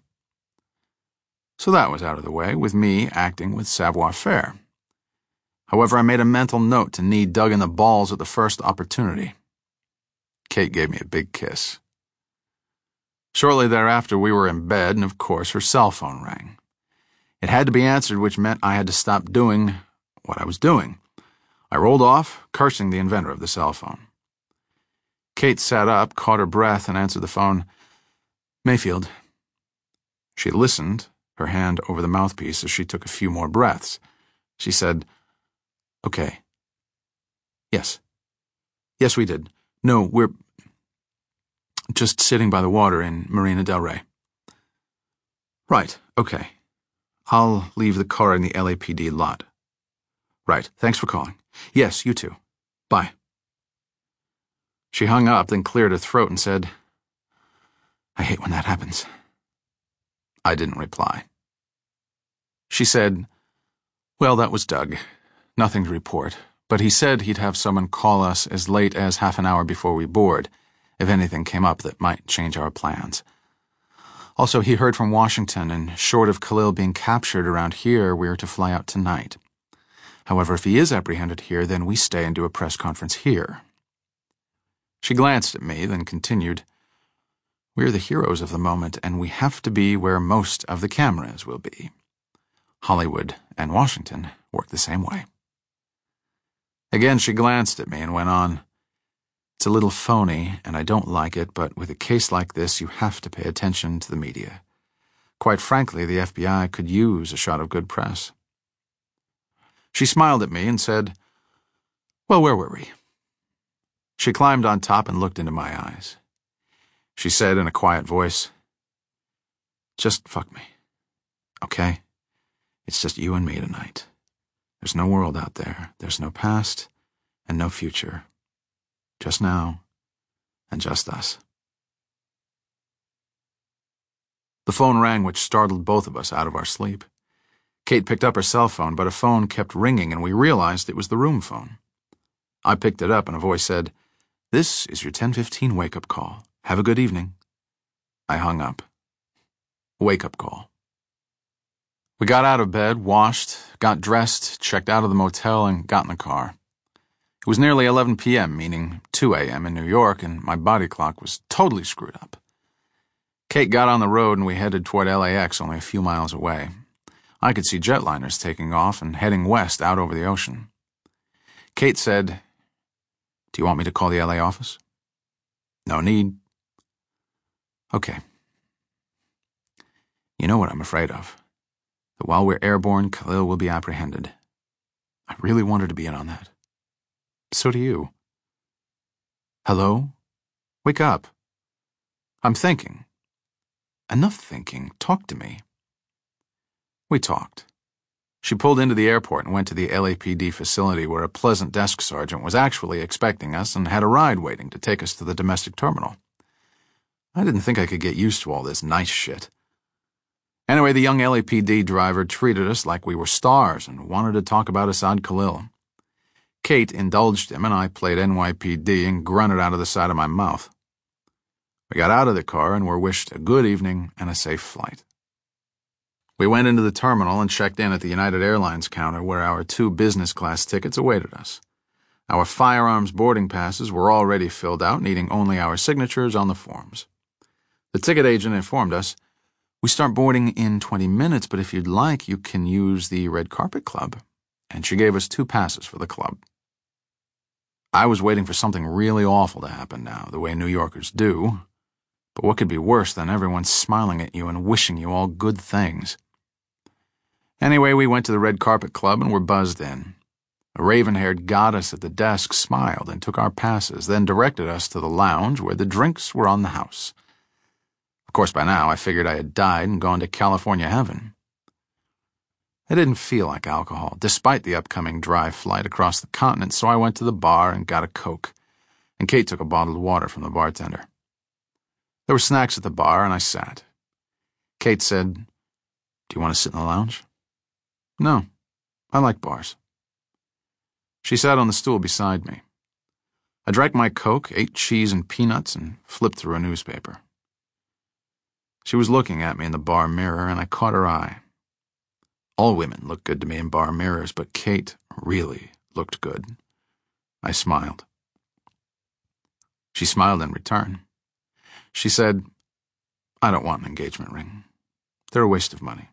So that was out of the way, with me acting with savoir-faire. However, I made a mental note to knee Doug in the balls at the first opportunity. Kate gave me a big kiss. Shortly thereafter, we were in bed, and of course her cell phone rang. It had to be answered, which meant I had to stop doing what I was doing. I rolled off, cursing the inventor of the cell phone. Kate sat up, caught her breath, and answered the phone. "Mayfield." She listened, her hand over the mouthpiece as she took a few more breaths. She said, Okay. Yes. Yes, we did. No, we're just sitting by the water in Marina del Rey. Right, okay. I'll leave the car in the L A P D lot. Right, thanks for calling. Yes, you too. Bye. She hung up, then cleared her throat and said, I hate when that happens. I didn't reply. She said, well, that was Doug. Nothing to report, but he said he'd have someone call us as late as half an hour before we board, if anything came up that might change our plans. Also, he heard from Washington, and short of Khalil being captured around here, we're to fly out tonight. However, if he is apprehended here, then we stay and do a press conference here. She glanced at me, then continued, we're the heroes of the moment, and we have to be where most of the cameras will be. Hollywood and Washington work the same way. Again, she glanced at me and went on, it's a little phony, and I don't like it, but with a case like this, you have to pay attention to the media. Quite frankly, the F B I could use a shot of good press. She smiled at me and said, well, where were we? She climbed on top and looked into my eyes. She said in a quiet voice, just fuck me, okay? It's just you and me tonight. There's no world out there. There's no past and no future. Just now and just us. The phone rang, which startled both of us out of our sleep. Kate picked up her cell phone, but a phone kept ringing, and we realized it was the room phone. I picked it up, and a voice said, this is your ten fifteen wake-up call. Have a good evening. I hung up. Wake-up call. We got out of bed, washed, got dressed, checked out of the motel, and got in the car. It was nearly eleven p.m., meaning two a.m. in New York, and my body clock was totally screwed up. Kate got on the road, and we headed toward L A X, only a few miles away. I could see jetliners taking off and heading west out over the ocean. Kate said, do you want me to call the L A office? No need. Okay. You know what I'm afraid of? That while we're airborne, Khalil will be apprehended. I really wanted to be in on that. So do you. Hello? Wake up. I'm thinking. Enough thinking. Talk to me. We talked. She pulled into the airport and went to the L A P D facility where a pleasant desk sergeant was actually expecting us and had a ride waiting to take us to the domestic terminal. I didn't think I could get used to all this nice shit. Anyway, the young L A P D driver treated us like we were stars and wanted to talk about Asad Khalil. Kate indulged him, and I played N Y P D and grunted out of the side of my mouth. We got out of the car and were wished a good evening and a safe flight. We went into the terminal and checked in at the United Airlines counter where our two business class tickets awaited us. Our firearms boarding passes were already filled out, needing only our signatures on the forms. The ticket agent informed us, we start boarding in twenty minutes, but if you'd like, you can use the Red Carpet Club. And she gave us two passes for the club. I was waiting for something really awful to happen now, the way New Yorkers do. But what could be worse than everyone smiling at you and wishing you all good things? Anyway, we went to the Red Carpet Club and were buzzed in. A raven-haired goddess at the desk smiled and took our passes, then directed us to the lounge where the drinks were on the house. Of course, by now I figured I had died and gone to California heaven. I didn't feel like alcohol, despite the upcoming dry flight across the continent, so I went to the bar and got a Coke, and Kate took a bottled water from the bartender. There were snacks at the bar, and I sat. Kate said, do you want to sit in the lounge? No, I like bars. She sat on the stool beside me. I drank my Coke, ate cheese and peanuts, and flipped through a newspaper. She was looking at me in the bar mirror, and I caught her eye. All women look good to me in bar mirrors, but Kate really looked good. I smiled. She smiled in return. She said, I don't want an engagement ring. They're a waste of money.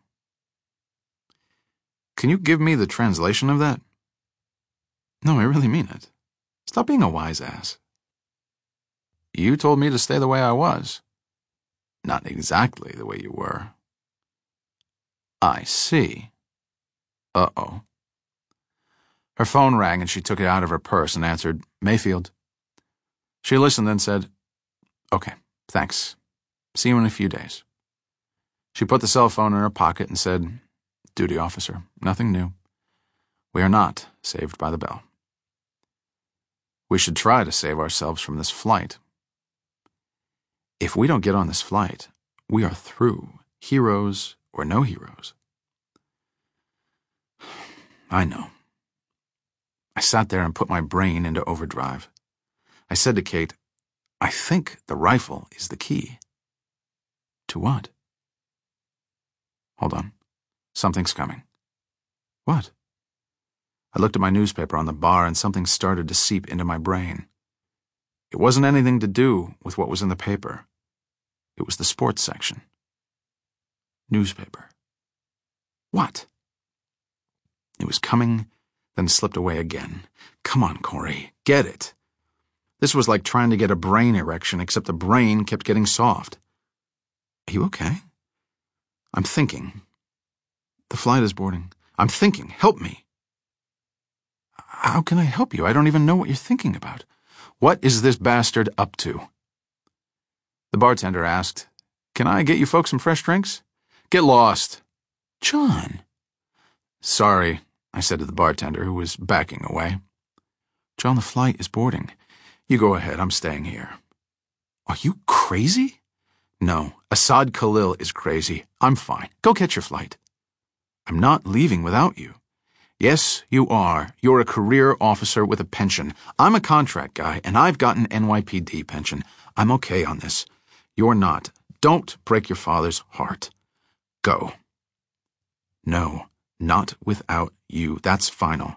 Can you give me the translation of that? No, I really mean it. Stop being a wise ass. You told me to stay the way I was. Not exactly the way you were. I see. Uh-oh. Her phone rang and she took it out of her purse and answered, Mayfield. She listened, then said, Okay, thanks. See you in a few days. She put the cell phone in her pocket and said, Duty officer, nothing new. We are not saved by the bell. We should try to save ourselves from this flight. If we don't get on this flight, we are through, heroes or no heroes. I know. I sat there and put my brain into overdrive. I said to Kate, I think the rifle is the key. To what? Hold on. Something's coming. What? I looked at my newspaper on the bar and something started to seep into my brain. It wasn't anything to do with what was in the paper. It was the sports section. Newspaper. What? It was coming, then slipped away again. Come on, Corey, get it. This was like trying to get a brain erection, except the brain kept getting soft. Are you okay? I'm thinking. The flight is boarding. I'm thinking. Help me. How can I help you? I don't even know what you're thinking about. What is this bastard up to? The bartender asked, Can I get you folks some fresh drinks? Get lost. John. Sorry, I said to the bartender, who was backing away. John, the flight is boarding. You go ahead, I'm staying here. Are you crazy? No, Assad Khalil is crazy. I'm fine. Go catch your flight. I'm not leaving without you. Yes, you are. You're a career officer with a pension. I'm a contract guy, and I've got an N Y P D pension. I'm okay on this. You're not. Don't break your father's heart. Go. No, not without you. That's final.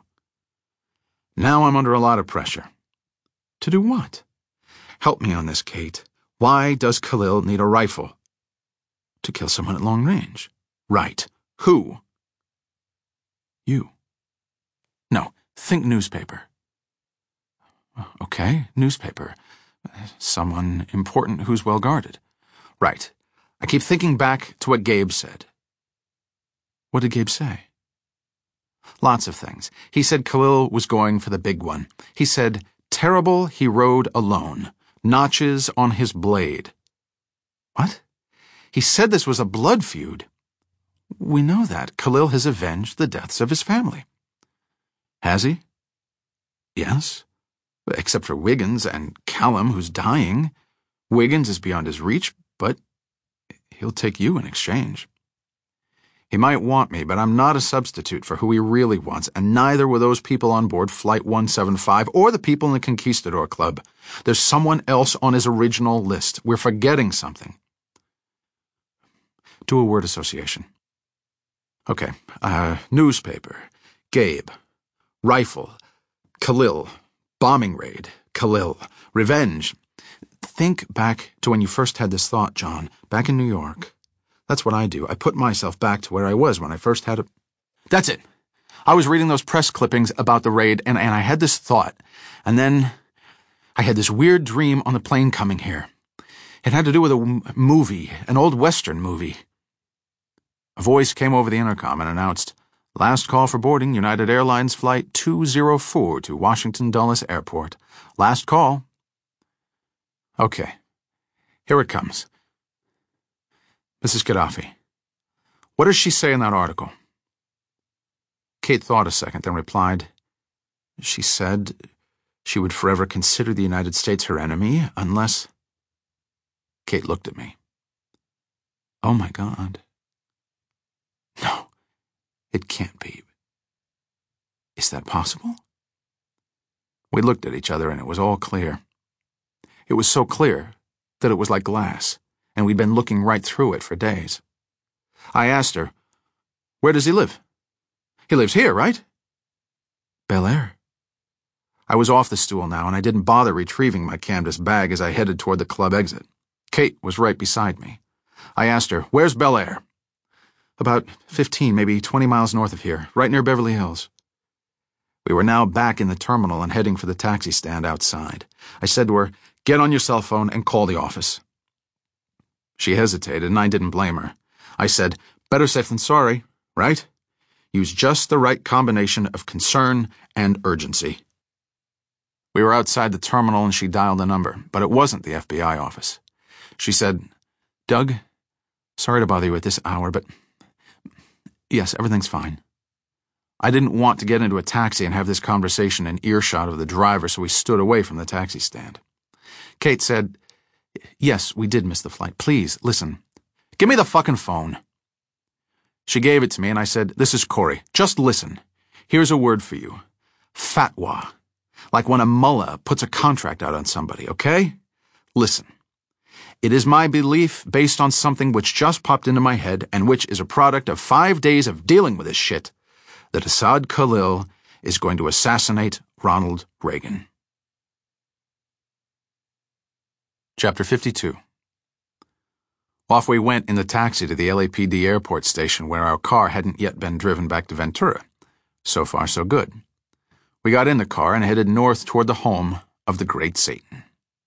Now I'm under a lot of pressure. To do what? Help me on this, Kate. Why does Khalil need a rifle? To kill someone at long range. Right. Who? You. No, think newspaper. Okay, newspaper. Someone important who's well guarded. Right. I keep thinking back to what Gabe said. What did Gabe say? Lots of things. He said Khalil was going for the big one. He said, terrible he rode alone. Notches on his blade. What? He said this was a blood feud. We know that. Khalil has avenged the deaths of his family. Has he? Yes. Except for Wiggins and Callum, who's dying. Wiggins is beyond his reach, but he'll take you in exchange. He might want me, but I'm not a substitute for who he really wants, and neither were those people on board Flight one seventy-five or the people in the Conquistador Club. There's someone else on his original list. We're forgetting something. Do a word association. Okay, uh, newspaper, Gabe, rifle, Khalil, bombing raid, Khalil, revenge. Think back to when you first had this thought, John, back in New York. That's what I do. I put myself back to where I was when I first had a... That's it. I was reading those press clippings about the raid, and, and I had this thought. And then I had this weird dream on the plane coming here. It had to do with a movie, an old Western movie. A voice came over the intercom and announced, Last call for boarding United Airlines Flight two oh four to Washington Dulles Airport. Last call. Okay. Here it comes. Missus Gaddafi, what does she say in that article? Kate thought a second, then replied, She said she would forever consider the United States her enemy unless... Kate looked at me. Oh my God. No, it can't be. Is that possible? We looked at each other and it was all clear. It was so clear that it was like glass, and we'd been looking right through it for days. I asked her, Where does he live? He lives here, right? Bel Air. I was off the stool now, and I didn't bother retrieving my canvas bag as I headed toward the club exit. Kate was right beside me. I asked her, Where's Bel Air? About fifteen, maybe twenty miles north of here, right near Beverly Hills. We were now back in the terminal and heading for the taxi stand outside. I said to her, Get on your cell phone and call the office. She hesitated, and I didn't blame her. I said, Better safe than sorry, right? Use just the right combination of concern and urgency. We were outside the terminal and she dialed a number, but it wasn't the F B I office. She said, "Doug, sorry to bother you at this hour, but yes, everything's fine." I didn't want to get into a taxi and have this conversation in earshot of the driver, so we stood away from the taxi stand. Kate said, "Yes, we did miss the flight. Please, listen. Give me the fucking phone." She gave it to me and I said, "This is Corey. Just listen. Here's a word for you. Fatwa. Like when a mullah puts a contract out on somebody, okay? Listen. It is my belief, based on something which just popped into my head and which is a product of five days of dealing with this shit, that Asad Khalil is going to assassinate Ronald Reagan." Chapter fifty-two. Off we went in the taxi to the L A P D airport station where our car hadn't yet been driven back to Ventura. So far, so good. We got in the car and headed north toward the home of the Great Satan.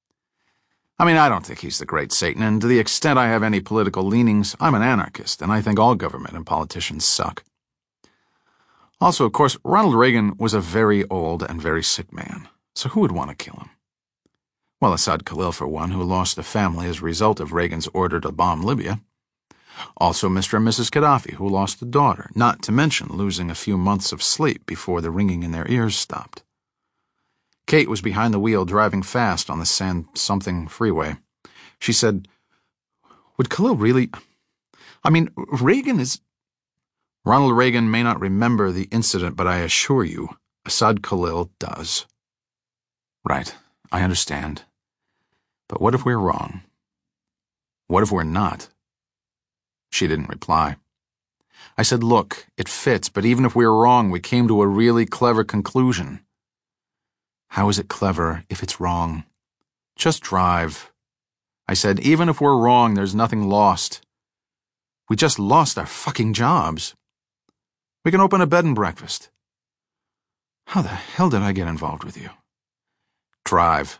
I mean, I don't think he's the Great Satan, and to the extent I have any political leanings, I'm an anarchist, and I think all government and politicians suck. Also, of course, Ronald Reagan was a very old and very sick man, so who would want to kill him? Well, Asad Khalil, for one, who lost a family as a result of Reagan's order to bomb Libya. Also Mister and Missus Gaddafi, who lost a daughter, not to mention losing a few months of sleep before the ringing in their ears stopped. Kate was behind the wheel driving fast on the San something freeway. She said, "Would Khalil really... I mean, Reagan is..." Ronald Reagan may not remember the incident, but I assure you, Asad Khalil does. Right, I understand. But what if we're wrong? What if we're not? She didn't reply. I said, "Look, it fits, but even if we're wrong, we came to a really clever conclusion." "How is it clever if it's wrong?" "Just drive." I said, "Even if we're wrong, there's nothing lost. We just lost our fucking jobs. We can open a bed and breakfast." "How the hell did I get involved with you?" "Drive."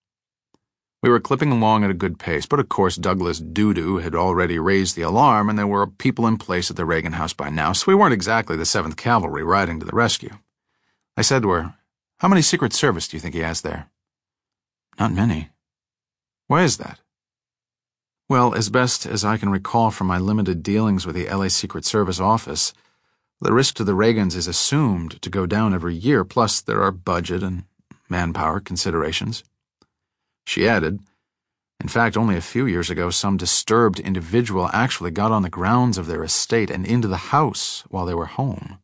We were clipping along at a good pace, but of course Douglas Doo-Doo had already raised the alarm and there were people in place at the Reagan house by now, so we weren't exactly the seventh Cavalry riding to the rescue. I said to her, "How many Secret Service do you think he has there?" "Not many." "Why is that?" "Well, as best as I can recall from my limited dealings with the L A Secret Service office, the risk to the Reagans is assumed to go down every year, plus there are budget and manpower considerations." She added, "In fact, only a few years ago, some disturbed individual actually got on the grounds of their estate and into the house while they were home."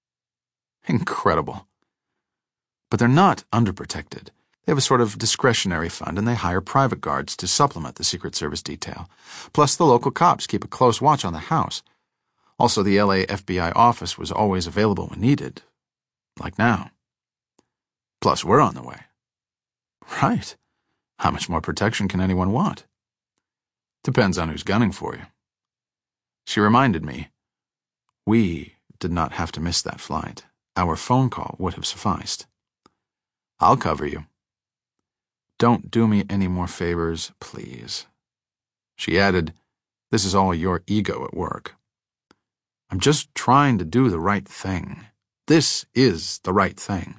Incredible. But they're not underprotected. They have a sort of discretionary fund and they hire private guards to supplement the Secret Service detail. Plus the local cops keep a close watch on the house. Also, the L A F B I office was always available when needed. Like now. Plus, we're on the way. Right. How much more protection can anyone want? Depends on who's gunning for you. She reminded me, we did not have to miss that flight. Our phone call would have sufficed. I'll cover you. Don't do me any more favors, please. She added, "This is all your ego at work." I'm just trying to do the right thing. This is the right thing.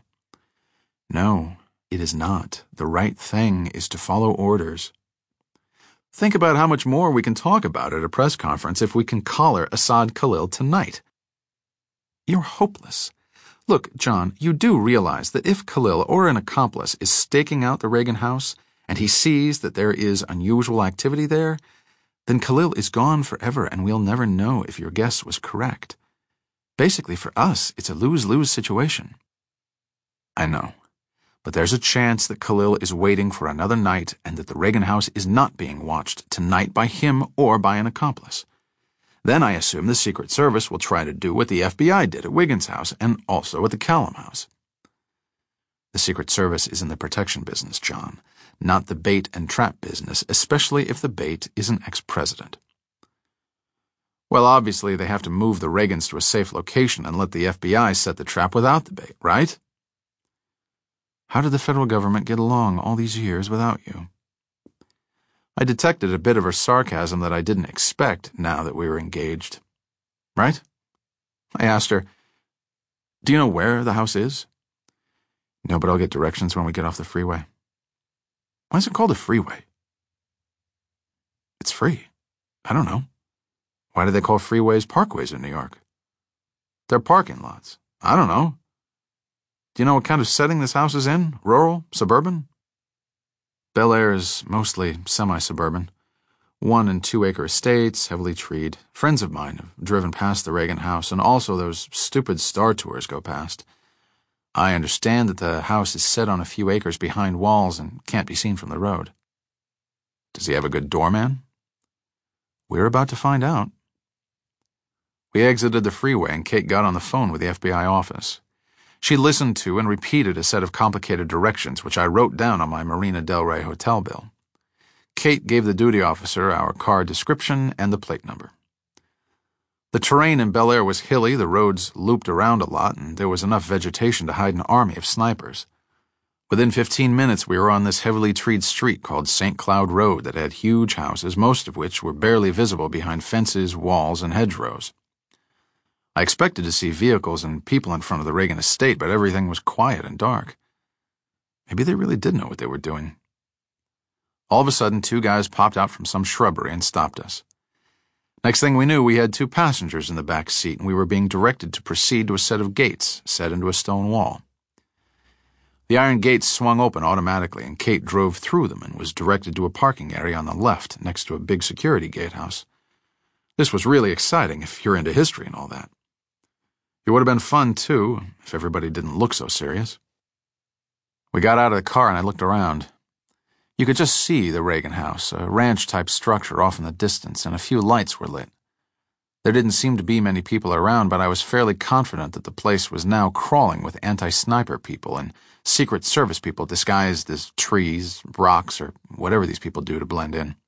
No, it is not. The right thing is to follow orders. Think about how much more we can talk about at a press conference if we can collar Asad Khalil tonight. You're hopeless. Look, John, you do realize that if Khalil or an accomplice is staking out the Reagan house and he sees that there is unusual activity there, then Khalil is gone forever and we'll never know if your guess was correct. Basically, for us, it's a lose-lose situation. I know. But there's a chance that Khalil is waiting for another night and that the Reagan house is not being watched tonight by him or by an accomplice. Then I assume the Secret Service will try to do what the F B I did at Wiggins' house and also at the Callum house. The Secret Service is in the protection business, John, not the bait and trap business, especially if the bait is an ex-president. Well, obviously they have to move the Reagans to a safe location and let the F B I set the trap without the bait, right? How did the federal government get along all these years without you? I detected a bit of her sarcasm that I didn't expect now that we were engaged. Right? I asked her, Do you know where the house is? No, but I'll get directions when we get off the freeway. Why is it called a freeway? It's free. I don't know. Why do they call freeways parkways in New York? They're parking lots. I don't know. Do you know what kind of setting this house is in? Rural? Suburban? Bel Air is mostly semi-suburban. One and two acre estates, heavily treed. Friends of mine have driven past the Reagan house, and also those stupid Star Tours go past. I understand that the house is set on a few acres behind walls and can't be seen from the road. Does he have a good doorman? We're about to find out. We exited the freeway and Kate got on the phone with the F B I office. She listened to and repeated a set of complicated directions which I wrote down on my Marina Del Rey hotel bill. Kate gave the duty officer our car description and the plate number. The terrain in Bel Air was hilly, the roads looped around a lot, and there was enough vegetation to hide an army of snipers. Within fifteen minutes we were on this heavily treed street called Saint Cloud Road that had huge houses, most of which were barely visible behind fences, walls, and hedgerows. I expected to see vehicles and people in front of the Reagan estate, but everything was quiet and dark. Maybe they really did know what they were doing. All of a sudden, two guys popped out from some shrubbery and stopped us. Next thing we knew, we had two passengers in the back seat, and we were being directed to proceed to a set of gates set into a stone wall. The iron gates swung open automatically, and Kate drove through them and was directed to a parking area on the left next to a big security gatehouse. This was really exciting if you're into history and all that. It would have been fun, too, if everybody didn't look so serious. We got out of the car and I looked around. You could just see the Reagan house, a ranch-type structure off in the distance, and a few lights were lit. There didn't seem to be many people around, but I was fairly confident that the place was now crawling with anti-sniper people and Secret Service people disguised as trees, rocks, or whatever these people do to blend in.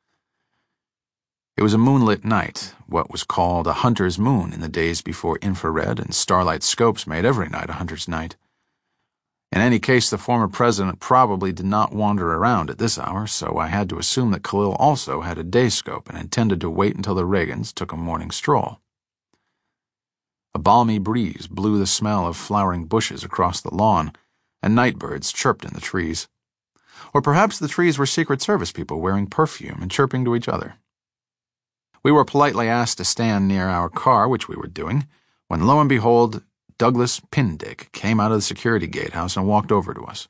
It was a moonlit night, what was called a hunter's moon in the days before infrared and starlight scopes made every night a hunter's night. In any case, the former president probably did not wander around at this hour, so I had to assume that Khalil also had a day scope and intended to wait until the Reagans took a morning stroll. A balmy breeze blew the smell of flowering bushes across the lawn, and night birds chirped in the trees. Or perhaps the trees were Secret Service people wearing perfume and chirping to each other. We were politely asked to stand near our car, which we were doing, when lo and behold, Douglas Pindick came out of the security gatehouse and walked over to us.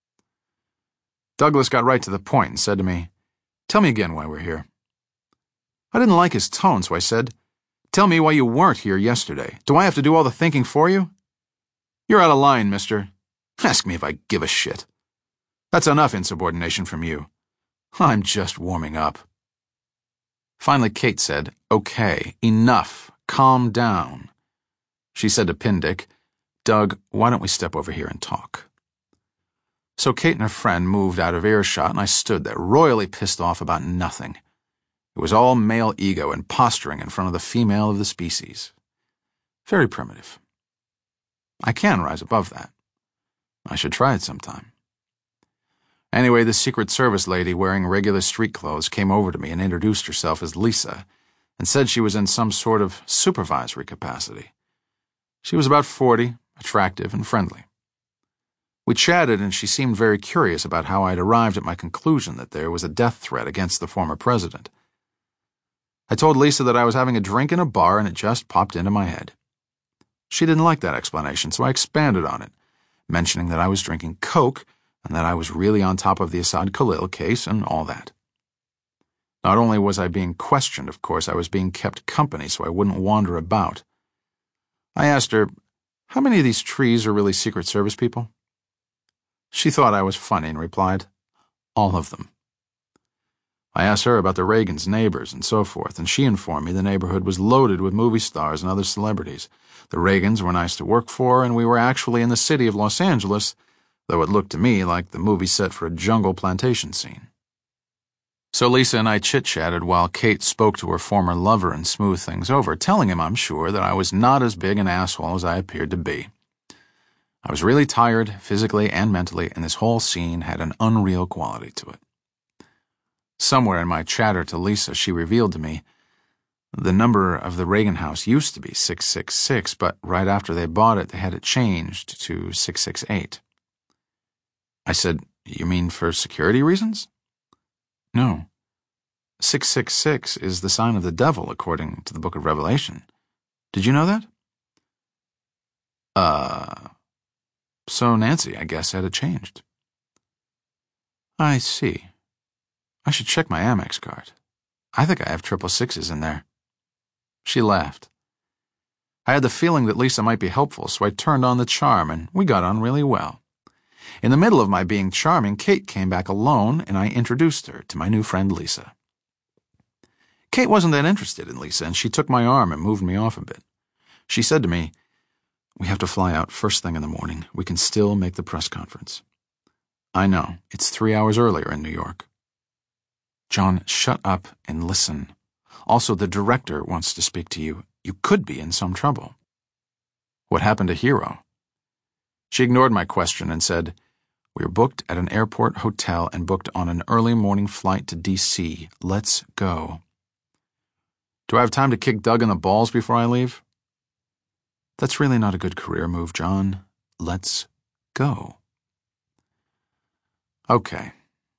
Douglas got right to the point and said to me, "Tell me again why we're here." I didn't like his tone, so I said, "Tell me why you weren't here yesterday. Do I have to do all the thinking for you?" "You're out of line, mister. Ask me if I give a shit. That's enough insubordination from you. I'm just warming up." Finally, Kate said, "Okay, enough. Calm down." She said to Pindick, "Doug, why don't we step over here and talk?" So Kate and her friend moved out of earshot, and I stood there, royally pissed off about nothing. It was all male ego and posturing in front of the female of the species. Very primitive. I can rise above that. I should try it sometime. Anyway, the Secret Service lady wearing regular street clothes came over to me and introduced herself as Lisa and said she was in some sort of supervisory capacity. She was about forty, attractive and friendly. We chatted and she seemed very curious about how I'd arrived at my conclusion that there was a death threat against the former president. I told Lisa that I was having a drink in a bar and it just popped into my head. She didn't like that explanation, so I expanded on it, mentioning that I was drinking Coke and that I was really on top of the Assad Khalil case and all that. Not only was I being questioned, of course, I was being kept company so I wouldn't wander about. I asked her, "How many of these trees are really Secret Service people?" She thought I was funny and replied, "All of them." I asked her about the Reagans' neighbors and so forth, and she informed me the neighborhood was loaded with movie stars and other celebrities. The Reagans were nice to work for, and we were actually in the city of Los Angeles, though it looked to me like the movie set for a jungle plantation scene. So Lisa and I chit-chatted while Kate spoke to her former lover and smoothed things over, telling him, I'm sure, that I was not as big an asshole as I appeared to be. I was really tired, physically and mentally, and this whole scene had an unreal quality to it. Somewhere in my chatter to Lisa, she revealed to me, The number of the Reagan house used to be six six six, but right after they bought it, they had it changed to six six eight. I said, "You mean for security reasons?" "No. six six six is the sign of the devil, according to the Book of Revelation. Did you know that?" Uh, so Nancy, I guess, had it changed. I see. I should check my Amex card. I think I have triple sixes in there. She laughed. I had the feeling that Lisa might be helpful, so I turned on the charm, and we got on really well. In the middle of my being charming, Kate came back alone, and I introduced her to my new friend Lisa. Kate wasn't that interested in Lisa, and she took my arm and moved me off a bit. She said to me, "We have to fly out first thing in the morning. We can still make the press conference." "I know. It's three hours earlier in New York." "John, shut up and listen. Also, the director wants to speak to you. You could be in some trouble." "What happened to Hero?" She ignored my question and said, "We're booked at an airport hotel and booked on an early morning flight to D C. Let's go." "Do I have time to kick Doug in the balls before I leave?" "That's really not a good career move, John. Let's go." Okay.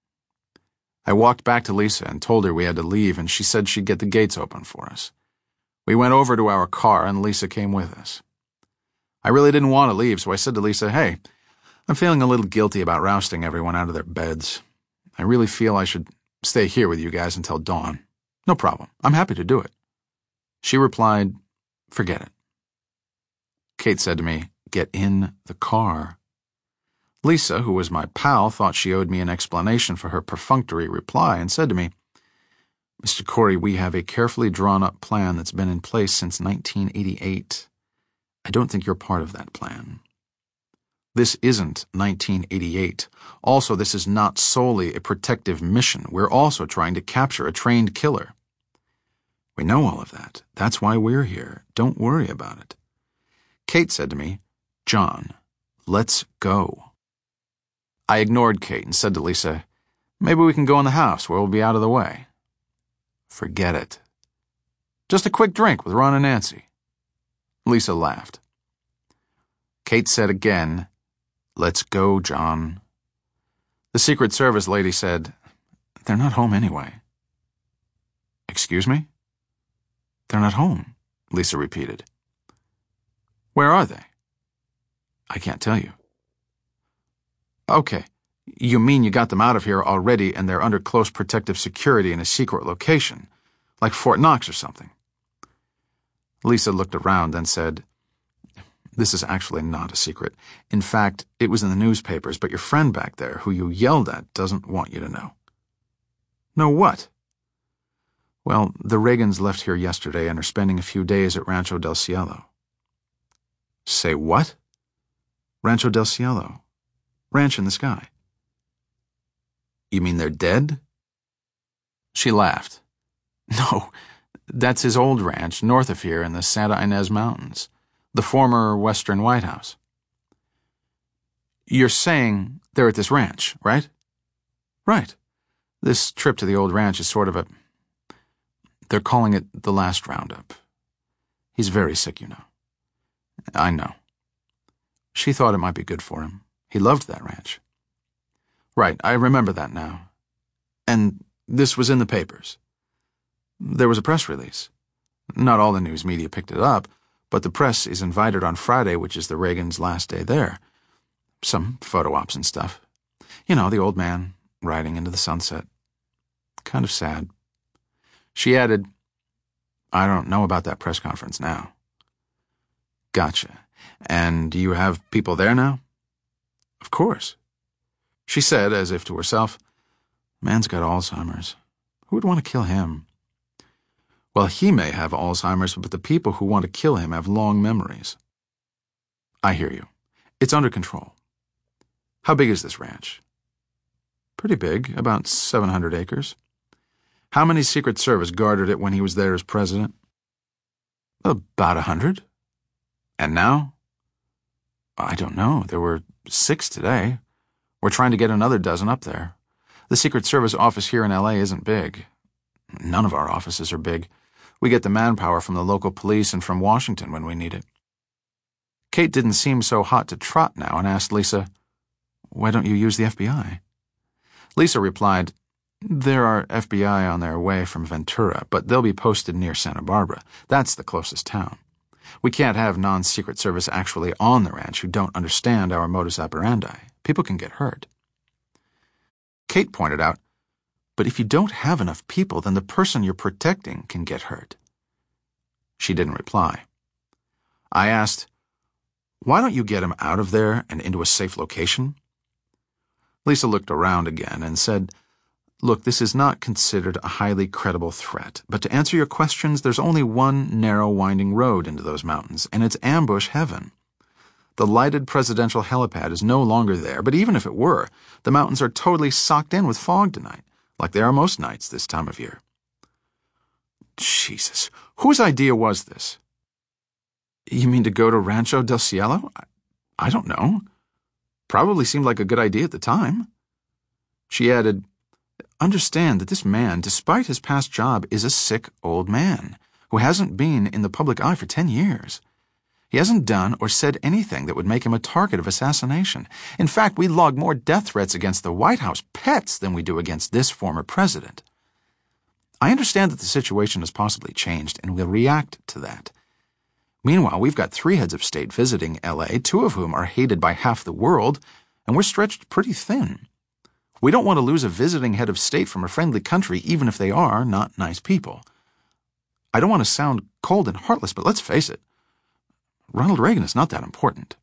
I walked back to Lisa and told her we had to leave, and she said she'd get the gates open for us. We went over to our car, and Lisa came with us. I really didn't want to leave, so I said to Lisa, "Hey, I'm feeling a little guilty about rousting everyone out of their beds. I really feel I should stay here with you guys until dawn. No problem. I'm happy to do it." She replied, "Forget it." Kate said to me, "Get in the car." Lisa, who was my pal, thought she owed me an explanation for her perfunctory reply and said to me, "Mister Corey, we have a carefully drawn-up plan that's been in place since nineteen eighty-eight. I don't think you're part of that plan. This isn't nineteen eighty-eight. Also, this is not solely a protective mission. We're also trying to capture a trained killer." "We know all of that. That's why we're here. Don't worry about it." Kate said to me, "John, let's go." I ignored Kate and said to Lisa, "Maybe we can go in the house where we'll be out of the way." "Forget it. Just a quick drink with Ron and Nancy." Lisa laughed. Kate said again, "Let's go, John." The Secret Service lady said, "They're not home anyway." "Excuse me?" "They're not home," Lisa repeated. "Where are they?" "I can't tell you." "Okay, you mean you got them out of here already and they're under close protective security in a secret location, like Fort Knox or something?" Lisa looked around and said, "This is actually not a secret. In fact, it was in the newspapers, but your friend back there, who you yelled at, doesn't want you to know." "Know what?" "Well, the Reagans left here yesterday and are spending a few days at Rancho del Cielo." "Say what?" "Rancho del Cielo. Ranch in the sky." "You mean they're dead?" She laughed. "No, that's his old ranch north of here in the Santa Ynez Mountains, the former Western White House." "You're saying they're at this ranch, right?" "Right. This trip to the old ranch is sort of a... They're calling it the last roundup. He's very sick, you know." "I know." She thought it might be good for him. He loved that ranch. "Right, I remember that now. And this was in the papers." "There was a press release. Not all the news media picked it up, but the press is invited on Friday, which is the Reagans' last day there. Some photo ops and stuff. You know, the old man riding into the sunset. Kind of sad." She added, "I don't know about that press conference now." "Gotcha. And do you have people there now?" "Of course." She said, as if to herself, "Man's got Alzheimer's. Who would want to kill him?" "Well, he may have Alzheimer's, but the people who want to kill him have long memories." "I hear you. It's under control. How big is this ranch?" "Pretty big, about seven hundred acres. "How many Secret Service guarded it when he was there as president?" "About a hundred." "And now?" "I don't know. There were six today. We're trying to get another dozen up there. The Secret Service office here in L A isn't big. None of our offices are big. We get the manpower from the local police and from Washington when we need it. Kate didn't seem so hot to trot now and asked Lisa, "Why don't you use the F B I?" Lisa replied, "There are F B I on their way from Ventura, but they'll be posted near Santa Barbara. That's the closest town. We can't have non-Secret Service actually on the ranch who don't understand our modus operandi. People can get hurt." Kate pointed out, "But if you don't have enough people, then the person you're protecting can get hurt." She didn't reply. I asked, "Why don't you get him out of there and into a safe location?" Lisa looked around again and said, "Look, this is not considered a highly credible threat, but to answer your questions, there's only one narrow, winding road into those mountains, and it's ambush heaven. The lighted presidential helipad is no longer there, but even if it were, the mountains are totally socked in with fog tonight, like they are most nights this time of year." Jesus, whose idea was this? You mean to go to Rancho del Cielo? I, I don't know. Probably seemed like a good idea at the time. She added, "Understand that this man, despite his past job, is a sick old man who hasn't been in the public eye for ten years. He hasn't done or said anything that would make him a target of assassination. In fact, we log more death threats against the White House pets than we do against this former president. I understand that the situation has possibly changed, and we'll react to that. Meanwhile, we've got three heads of state visiting L A, two of whom are hated by half the world, and we're stretched pretty thin. We don't want to lose a visiting head of state from a friendly country, even if they are not nice people. I don't want to sound cold and heartless, but let's face it. Ronald Reagan is not that important.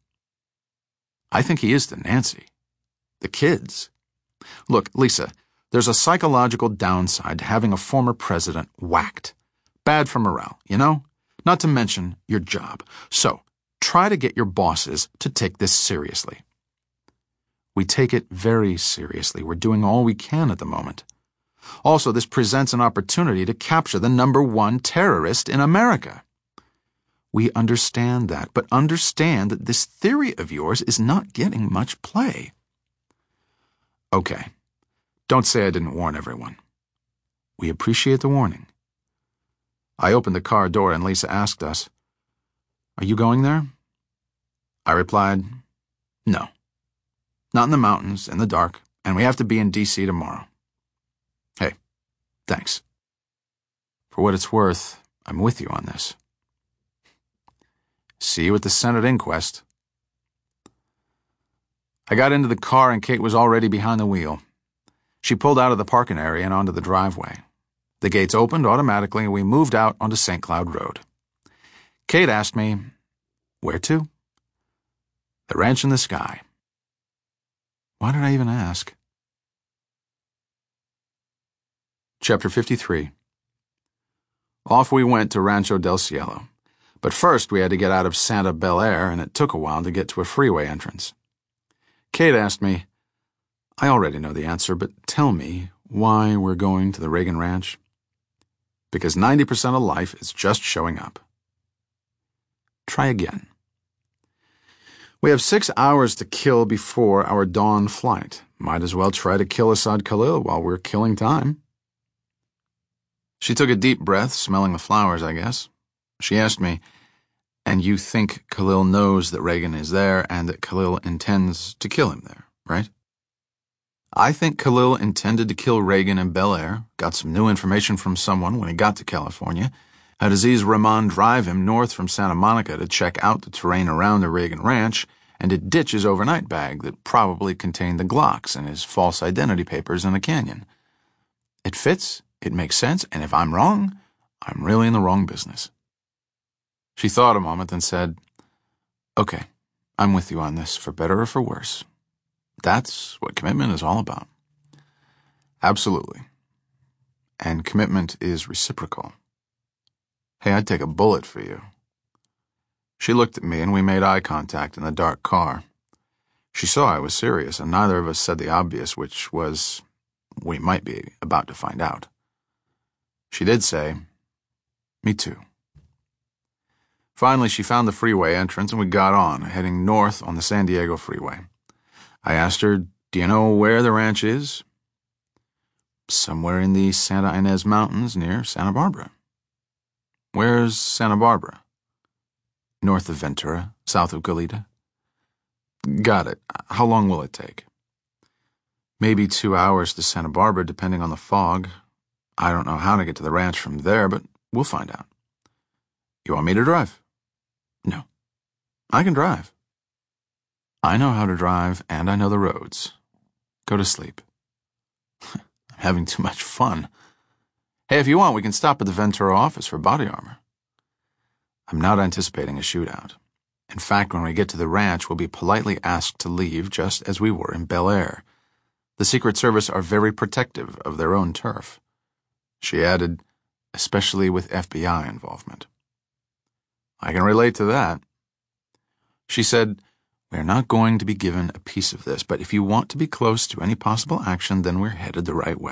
I think he is to Nancy. The kids. Look, Lisa, there's a psychological downside to having a former president whacked. Bad for morale, you know? Not to mention your job. So, try to get your bosses to take this seriously." We take it very seriously. We're doing all we can at the moment. Also, this presents an opportunity to capture the number one terrorist in America. We understand that, but understand that this theory of yours is not getting much play. Okay. Don't say I didn't warn everyone. We appreciate the warning. I opened the car door and Lisa asked us, "Are you going there?" I replied, "No. Not in the mountains, in the dark, and we have to be in D C tomorrow." Hey, thanks. For what it's worth, I'm with you on this. See you at the Senate inquest. I got into the car and Kate was already behind the wheel. She pulled out of the parking area and onto the driveway. The gates opened automatically and we moved out onto Saint Cloud Road. Kate asked me, "Where to?" "The ranch in the sky." Why did I even ask? Chapter fifty-three. Off we went to Rancho del Cielo. But first we had to get out of Santa Bel Air, and it took a while to get to a freeway entrance. Kate asked me, "I already know the answer, but tell me why we're going to the Reagan Ranch." Because ninety percent of life is just showing up. Try again. We have six hours to kill before our dawn flight. Might as well try to kill Assad Khalil while we're killing time. She took a deep breath, smelling the flowers, I guess. She asked me, "And you think Khalil knows that Reagan is there and that Khalil intends to kill him there, right?" I think Khalil intended to kill Reagan in Bel Air, got some new information from someone when he got to California, had Aziz Rahman drive him north from Santa Monica to check out the terrain around the Reagan Ranch, and to ditch his overnight bag that probably contained the Glocks and his false identity papers in the canyon. It fits, it makes sense, and if I'm wrong, I'm really in the wrong business. She thought a moment, then said, "Okay, I'm with you on this, for better or for worse. That's what commitment is all about." Absolutely. And commitment is reciprocal. Hey, I'd take a bullet for you. She looked at me and we made eye contact in the dark car. She saw I was serious, and neither of us said the obvious, which was, we might be about to find out. She did say, "Me too." Finally, she found the freeway entrance and we got on, heading north on the San Diego freeway. I asked her, "Do you know where the ranch is?" "Somewhere in the Santa Ynez Mountains near Santa Barbara." Where's Santa Barbara? North of Ventura, south of Goleta. Got it. How long will it take? Maybe two hours to Santa Barbara, depending on the fog. I don't know how to get to the ranch from there, but we'll find out. You want me to drive? No. I can drive. I know how to drive, and I know the roads. Go to sleep. I'm having too much fun. Hey, if you want, we can stop at the Ventura office for body armor. I'm not anticipating a shootout. In fact, when we get to the ranch, we'll be politely asked to leave, just as we were in Bel Air. The Secret Service are very protective of their own turf. She added, especially with F B I involvement. I can relate to that. She said, we're not going to be given a piece of this, but if you want to be close to any possible action, then we're headed the right way.